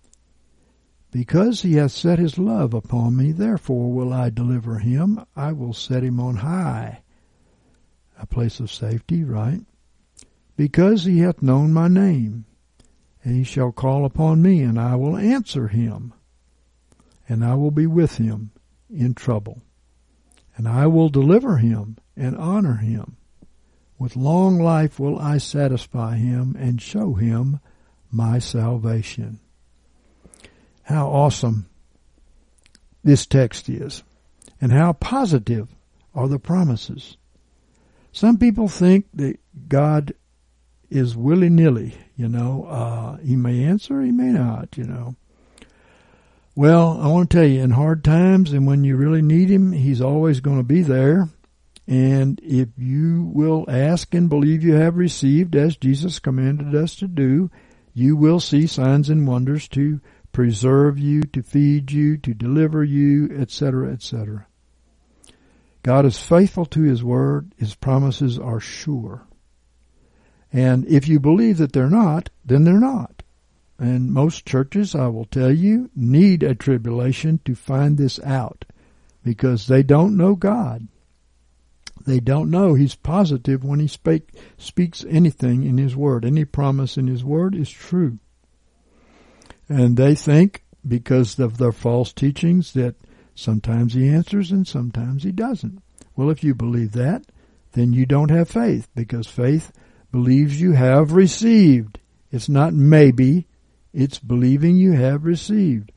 Because he hath set his love upon me, therefore will I deliver him. I will set him on high. A place of safety, right? Because he hath known my name, and he shall call upon me, and I will answer him. And I will be with him in trouble. And I will deliver him and honor him. With long life will I satisfy him and show him my salvation. How awesome this text is, and how positive are the promises. Some people think that God is willy-nilly, you know. Uh, he may answer, he may not, you know. Well, I want to tell you, in hard times and when you really need him, he's always going to be there. And if you will ask and believe you have received, as Jesus commanded us to do, you will see signs and wonders to preserve you, to feed you, to deliver you, et cetera, et cetera. God is faithful to his word. His promises are sure. And if you believe that they're not, then they're not. And most churches, I will tell you, need a tribulation to find this out, because they don't know God. They don't know he's positive when he spake, speaks anything in his word. Any promise in his word is true. And they think, because of their false teachings, that sometimes he answers and sometimes he doesn't. Well, if you believe that, then you don't have faith, because faith believes you have received. It's not maybe, it's believing you have received.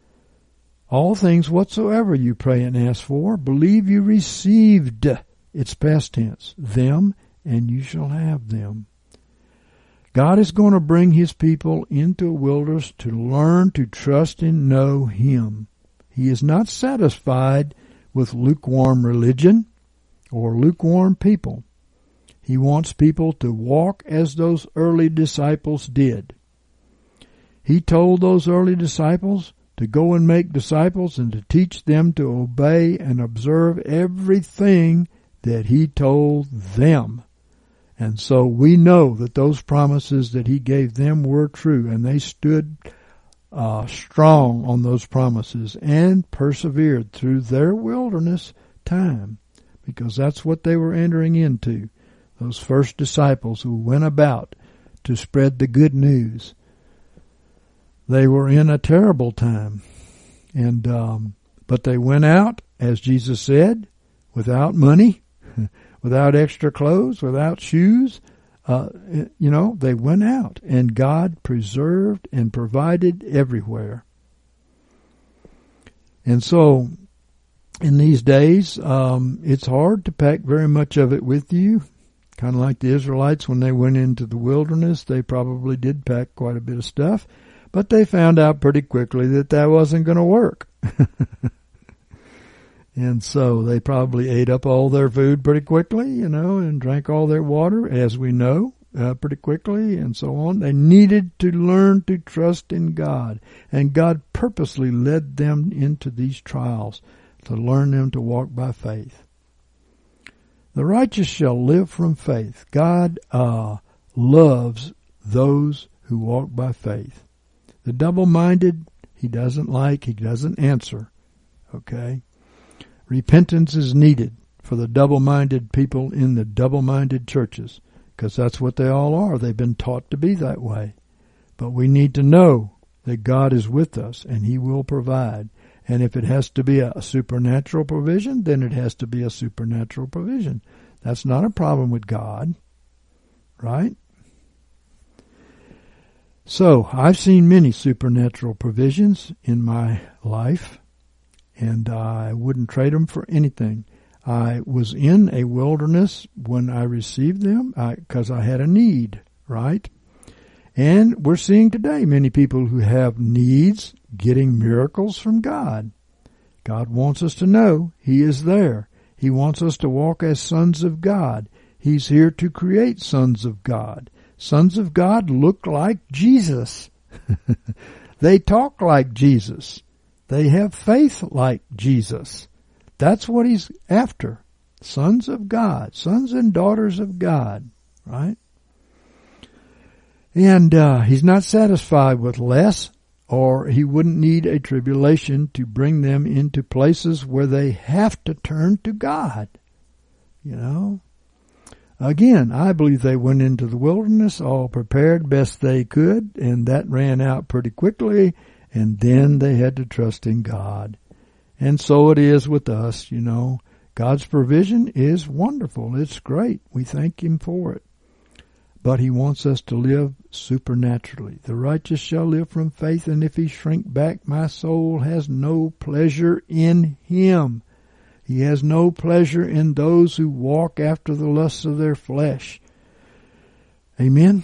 All things whatsoever you pray and ask for, believe you received. It's past tense. Them, and you shall have them. God is going to bring his people into a wilderness to learn to trust and know him. He is not satisfied with lukewarm religion or lukewarm people. He wants people to walk as those early disciples did. He told those early disciples to go and make disciples and to teach them to obey and observe everything that he told them. And so we know that those promises that he gave them were true, and they stood uh, strong on those promises and persevered through their wilderness time, because that's what they were entering into. Those first disciples who went about to spread the good news. They were in a terrible time, and um, but they went out, as Jesus said, without money, without extra clothes, without shoes. Uh, you know, they went out, and God preserved and provided everywhere. And so, in these days, um, it's hard to pack very much of it with you. Kind of like the Israelites when they went into the wilderness, they probably did pack quite a bit of stuff, but they found out pretty quickly that that wasn't going to work. And so they probably ate up all their food pretty quickly, you know, and drank all their water, as we know, uh, pretty quickly, and so on. They needed to learn to trust in God, and God purposely led them into these trials to learn them to walk by faith. The righteous shall live from faith. God uh, loves those who walk by faith. The double-minded, he doesn't like, he doesn't answer. Okay? Repentance is needed for the double-minded people in the double-minded churches, because that's what they all are. They've been taught to be that way. But we need to know that God is with us, and he will provide. And if it has to be a supernatural provision, then it has to be a supernatural provision. That's not a problem with God, right? So, I've seen many supernatural provisions in my life, and I wouldn't trade them for anything. I was in a wilderness when I received them because I, I had a need, right? And we're seeing today many people who have needs getting miracles from God. God wants us to know he is there. He wants us to walk as sons of God. He's here to create sons of God. Sons of God look like Jesus. They talk like Jesus. They have faith like Jesus. That's what he's after. Sons of God. Sons and daughters of God. Right? And uh, he's not satisfied with less, or he wouldn't need a tribulation to bring them into places where they have to turn to God. You know? Again, I believe they went into the wilderness all prepared best they could, and that ran out pretty quickly, and then they had to trust in God. And so it is with us, you know. God's provision is wonderful. It's great. We thank Him for it. But He wants us to live supernaturally. The righteous shall live from faith, and if he shrink back, my soul has no pleasure in him. He has no pleasure in those who walk after the lusts of their flesh. Amen.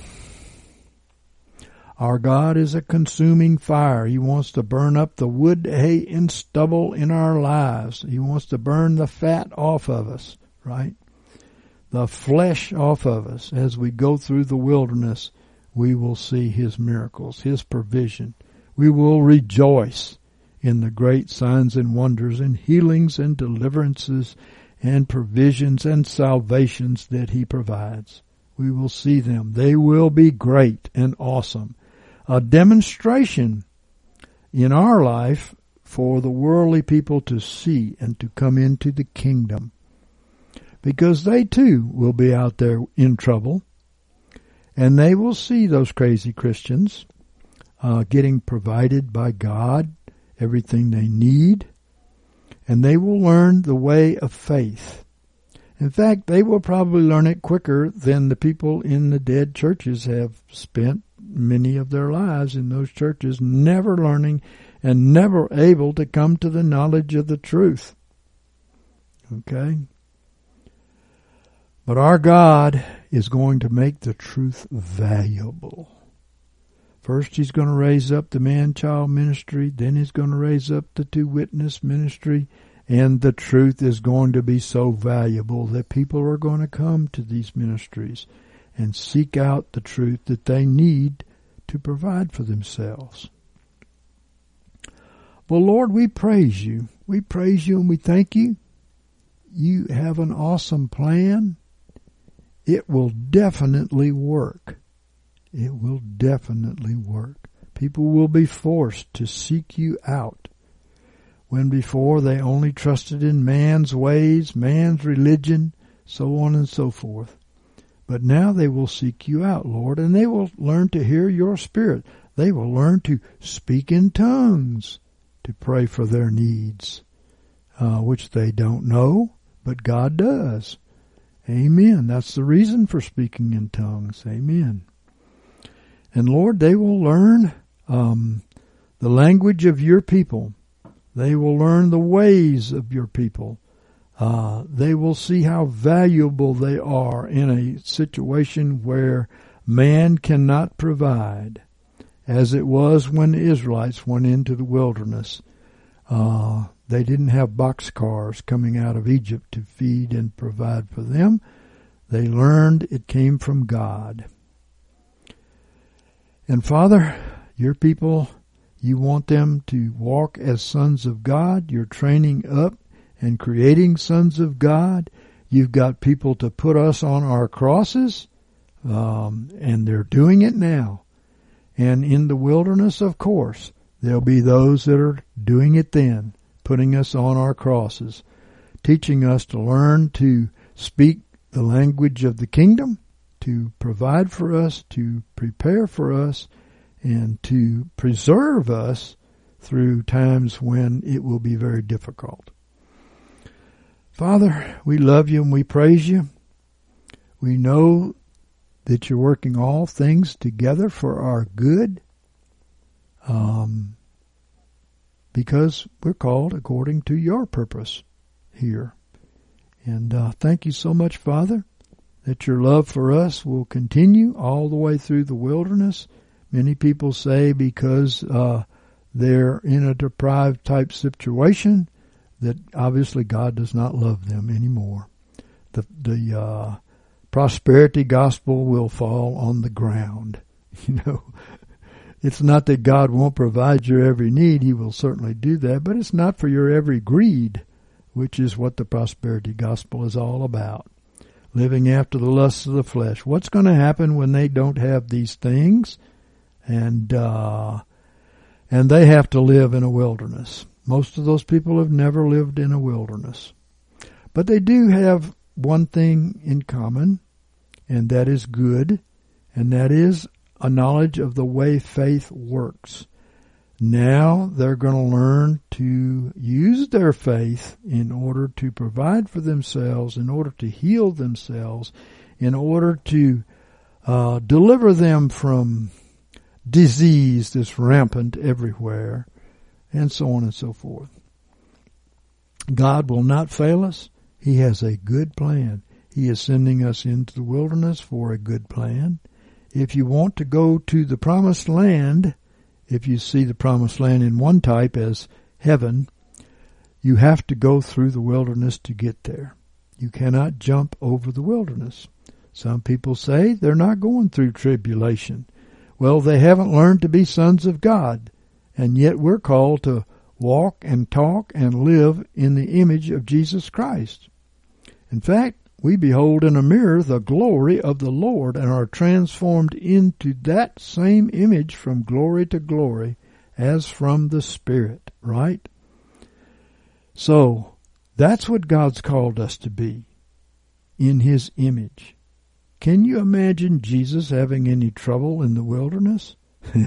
Our God is a consuming fire. He wants to burn up the wood, hay, and stubble in our lives. He wants to burn the fat off of us, right? The flesh off of us. As we go through the wilderness, we will see His miracles, His provision. We will rejoice in the great signs and wonders and healings and deliverances and provisions and salvations that He provides. We will see them. They will be great and awesome. A demonstration in our life for the worldly people to see and to come into the kingdom. Because they too will be out there in trouble. And they will see those crazy Christians uh, getting provided by God everything they need. And they will learn the way of faith. In fact, they will probably learn it quicker than the people in the dead churches have spent many of their lives in those churches, never learning and never able to come to the knowledge of the truth. Okay? But our God is going to make the truth valuable. First, He's going to raise up the man-child ministry. Then He's going to raise up the two-witness ministry. And the truth is going to be so valuable that people are going to come to these ministries and seek out the truth that they need to provide for themselves. Well, Lord, we praise You. We praise You and we thank You. You have an awesome plan. It will definitely work. It will definitely work. People will be forced to seek You out, when before they only trusted in man's ways, man's religion, so on and so forth. But now they will seek You out, Lord, and they will learn to hear Your Spirit. They will learn to speak in tongues, to pray for their needs, uh, which they don't know, but God does. Amen. That's the reason for speaking in tongues. Amen. And Lord, they will learn um, the language of Your people. They will learn the ways of Your people. Uh, they will see how valuable they are in a situation where man cannot provide, as it was when the Israelites went into the wilderness. Uh, they didn't have boxcars coming out of Egypt to feed and provide for them. They learned it came from God. And Father, Your people, You want them to walk as sons of God. You're training up and creating sons of God. You've got people to put us on our crosses, um, and they're doing it now. And in the wilderness, of course, there'll be those that are doing it then, putting us on our crosses, teaching us to learn to speak the language of the kingdom, to provide for us, to prepare for us, and to preserve us through times when it will be very difficult. Father, we love You and we praise You. We know that You're working all things together for our good, um, because we're called according to Your purpose here. And uh, thank You so much, Father, that Your love for us will continue all the way through the wilderness. Many people say because uh, they're in a deprived type situation that obviously God does not love them anymore. The the uh, prosperity gospel will fall on the ground. You know, it's not that God won't provide your every need. He will certainly do that, but it's not for your every greed, which is what the prosperity gospel is all about. living after the lusts of the flesh. What's going to happen when they don't have these things? And, uh, and they have to live in a wilderness. Most of those people have never lived in a wilderness. But they do have one thing in common, and that is good, and that is a knowledge of the way faith works. Now they're going to learn to use their faith in order to provide for themselves, in order to heal themselves, in order to uh, deliver them from disease that's rampant everywhere, and so on and so forth. God will not fail us. He has a good plan. He is sending us into the wilderness for a good plan. If you want to go to the promised land, if you see the promised land in one type as heaven, you have to go through the wilderness to get there. You cannot jump over the wilderness. Some people say they're not going through tribulation. Well, they haven't learned to be sons of God, and yet we're called to walk and talk and live in the image of Jesus Christ. In fact, we behold in a mirror the glory of the Lord and are transformed into that same image from glory to glory as from the Spirit, right? So, that's what God's called us to be, in His image. Can you imagine Jesus having any trouble in the wilderness?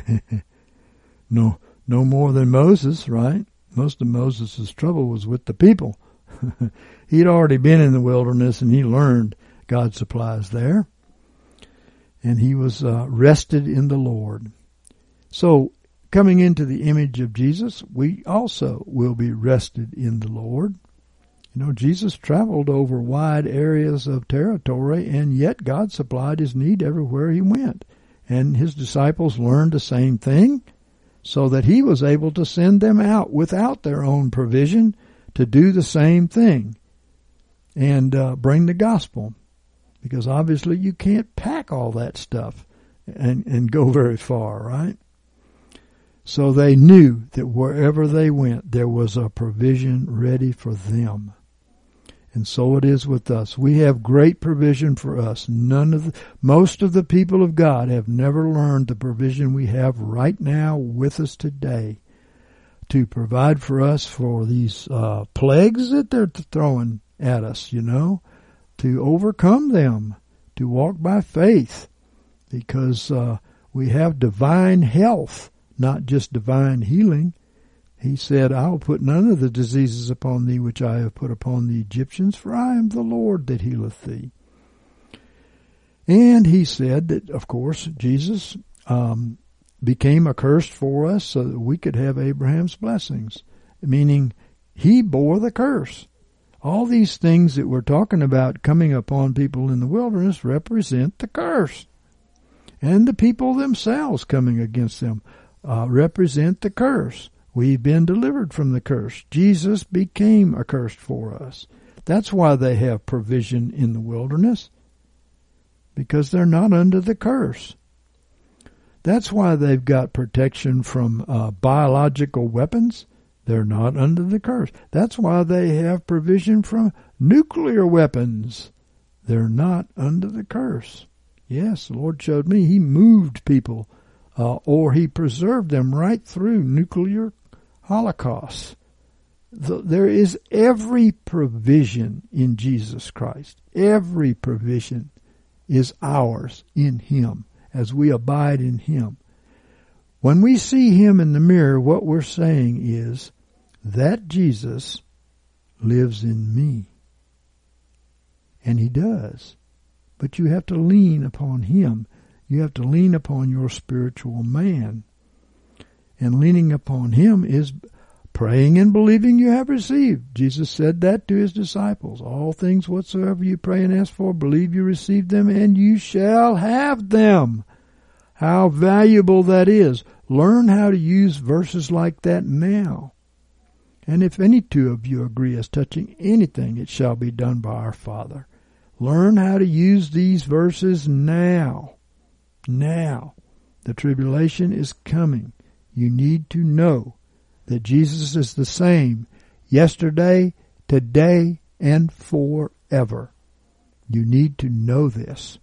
no, no more than Moses, right? Most of Moses' trouble was with the people. He'd already been in the wilderness and he learned God's supplies there. And he was uh, rested in the Lord. So, coming into the image of Jesus, we also will be rested in the Lord. You know, Jesus traveled over wide areas of territory, and yet God supplied his need everywhere he went. And his disciples learned the same thing, so that he was able to send them out without their own provision to do the same thing and uh, bring the gospel. Because obviously you can't pack all that stuff and, and go very far, right? So they knew that wherever they went, there was a provision ready for them. And so it is with us. We have great provision for us. None of the, most of the people of God have never learned the provision we have right now with us today to provide for us for these uh, plagues that they're throwing at us, you know, to overcome them, to walk by faith, because uh, we have divine health, not just divine healing. He said, I will put none of the diseases upon thee which I have put upon the Egyptians, for I am the Lord that healeth thee. And he said that, of course, Jesus um, became accursed for us so that we could have Abraham's blessings, meaning he bore the curse. All these things that we're talking about coming upon people in the wilderness represent the curse. And the people themselves coming against them uh, represent the curse. We've been delivered from the curse. Jesus became accursed for us. That's why they have provision in the wilderness, because they're not under the curse. That's why they've got protection from uh, biological weapons. They're not under the curse. That's why they have provision from nuclear weapons. They're not under the curse. Yes, the Lord showed me He moved people, uh, or He preserved them right through nuclear holocausts. The, there is every provision in Jesus Christ. Every provision is ours in Him as we abide in Him. When we see Him in the mirror, what we're saying is, that Jesus lives in me. And He does. But you have to lean upon Him. You have to lean upon your spiritual man. And leaning upon Him is praying and believing you have received. Jesus said that to His disciples. All things whatsoever you pray and ask for, believe you receive them, and you shall have them. How valuable that is. Learn how to use verses like that now. And if any two of you agree as touching anything, it shall be done by our Father. Learn how to use these verses now. Now. The tribulation is coming. You need to know that Jesus is the same yesterday, today, and forever. You need to know this.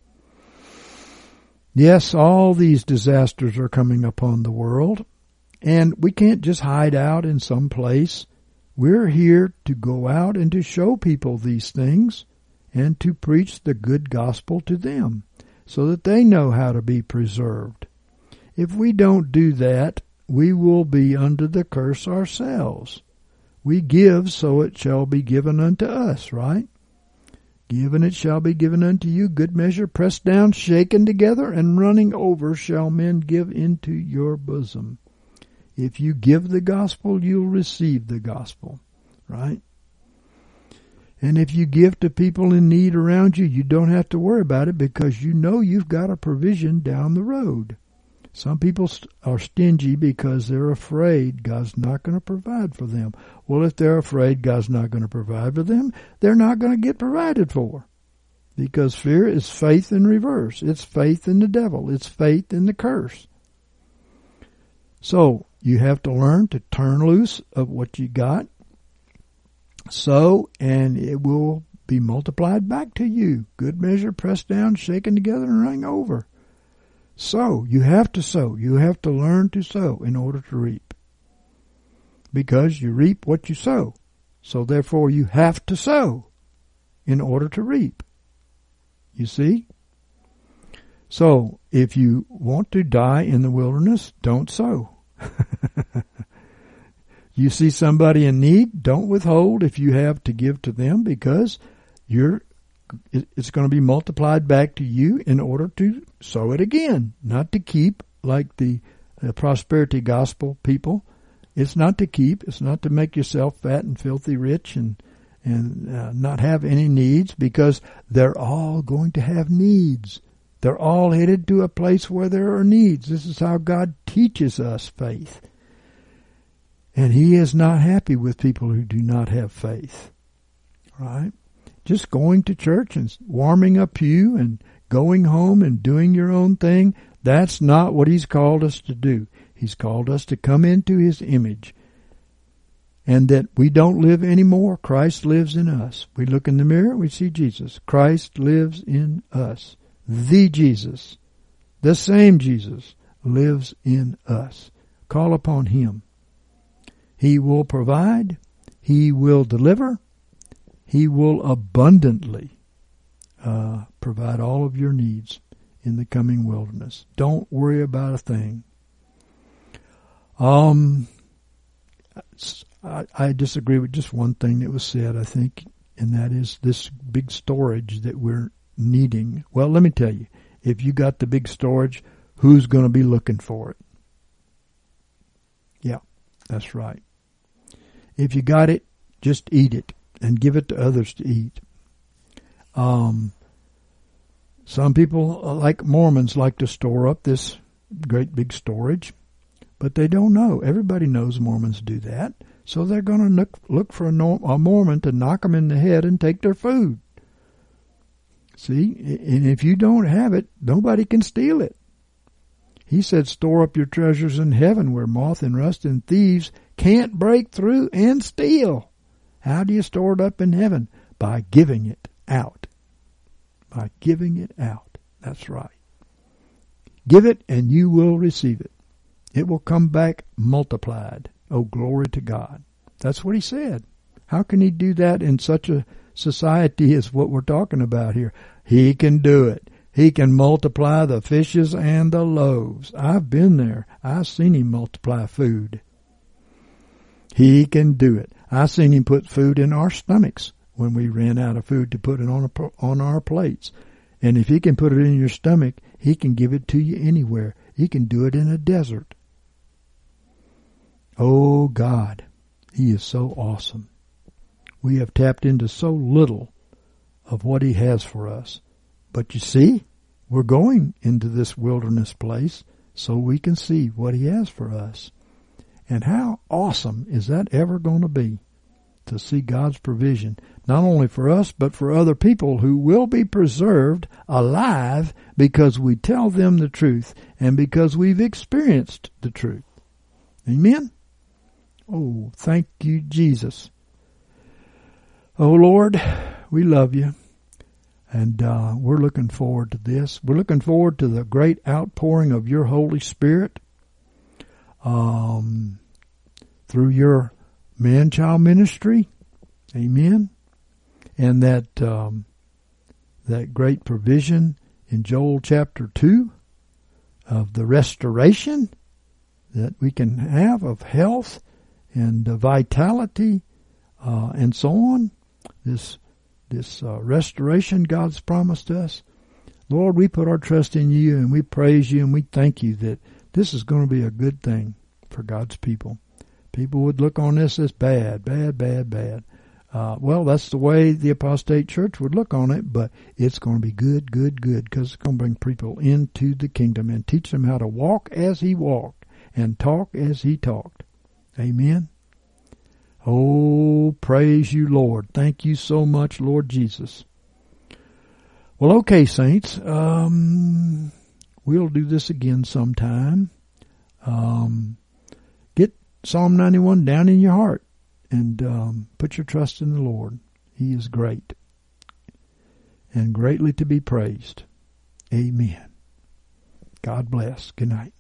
Yes, all these disasters are coming upon the world, and we can't just hide out in some place. We're here to go out and to show people these things and to preach the good gospel to them so that they know how to be preserved. If we don't do that, we will be under the curse ourselves. We give, so it shall be given unto us, right? Give, and it shall be given unto you, good measure, pressed down, shaken together, and running over shall men give into your bosom. If you give the gospel, you'll receive the gospel, right? And if you give to people in need around you, you don't have to worry about it because you know you've got a provision down the road. Some people are stingy because they're afraid God's not going to provide for them. Well, if they're afraid God's not going to provide for them, they're not going to get provided for. Because fear is faith in reverse. It's faith in the devil. It's faith in the curse. So you have to learn to turn loose of what you got. So, and it will be multiplied back to you. Good measure, pressed down, shaken together, and running over. Sow. You have to sow. You have to learn to sow in order to reap. Because you reap what you sow. So therefore you have to sow in order to reap. You see? So if you want to die in the wilderness, don't sow. You see somebody in need, don't withhold if you have to give to them because you're it's going to be multiplied back to you in order to sow it again, not to keep like the, the prosperity gospel people. It's not to keep. It's not to make yourself fat and filthy rich and and uh, not have any needs because they're all going to have needs. They're all headed to a place where there are needs. This is how God teaches us faith. And He is not happy with people who do not have faith. Right? Just going to church and warming a pew and going home and doing your own thing, that's not what He's called us to do. He's called us to come into His image. And that we don't live anymore. Christ lives in us. We look in the mirror, we see Jesus. Christ lives in us. The Jesus, the same Jesus, lives in us. Call upon Him. He will provide. He will deliver. He will abundantly uh, provide all of your needs in the coming wilderness. Don't worry about a thing. Um, I, I disagree with just one thing that was said, I think, and that is this big storage that we're needing. Well, let me tell you, if you got the big storage, who's going to be looking for it? Yeah, that's right. If you got it, just eat it. And give it to others to eat. Um, some people, like Mormons, like to store up this great big storage, but they don't know. Everybody knows Mormons do that, so they're going to look, look for a, a Mormon to knock them in the head and take their food. See, and if you don't have it, nobody can steal it. He said, store up your treasures in heaven where moth and rust and thieves can't break through and steal. How do you store it up in heaven? By giving it out. By giving it out. That's right. Give it and you will receive it. It will come back multiplied. Oh, glory to God. That's what He said. How can He do that in such a society as what we're talking about here? He can do it. He can multiply the fishes and the loaves. I've been there. I've seen Him multiply food. He can do it. I seen Him put food in our stomachs when we ran out of food to put it on a, on our plates. And if He can put it in your stomach, He can give it to you anywhere. He can do it in a desert. Oh God, He is so awesome. We have tapped into so little of what He has for us. But you see, we're going into this wilderness place so we can see what He has for us. And how awesome is that ever going to be to see God's provision, not only for us, but for other people who will be preserved alive because we tell them the truth and because we've experienced the truth. Amen? Oh, thank you, Jesus. Oh, Lord, we love You. And uh, we're looking forward to this. We're looking forward to the great outpouring of your Holy Spirit um, through your man-child ministry. Amen. And that um, that great provision in Joel chapter two of the restoration that we can have of health and uh, vitality uh, and so on. This this uh, restoration God's promised us. Lord, we put our trust in you and we praise you and we thank you that this is going to be a good thing for God's people. People would look on this as bad, bad, bad, bad. Uh, well, that's the way the apostate church would look on it, but it's going to be good, good, good, because it's going to bring people into the kingdom and teach them how to walk as he walked and talk as he talked. Amen. Oh, praise you, Lord. Thank you so much, Lord Jesus. Well, okay, saints, um, we'll do this again sometime. Um, get Psalm ninety-one down in your heart and um, put your trust in the Lord. He is great and greatly to be praised. Amen. God bless. Good night.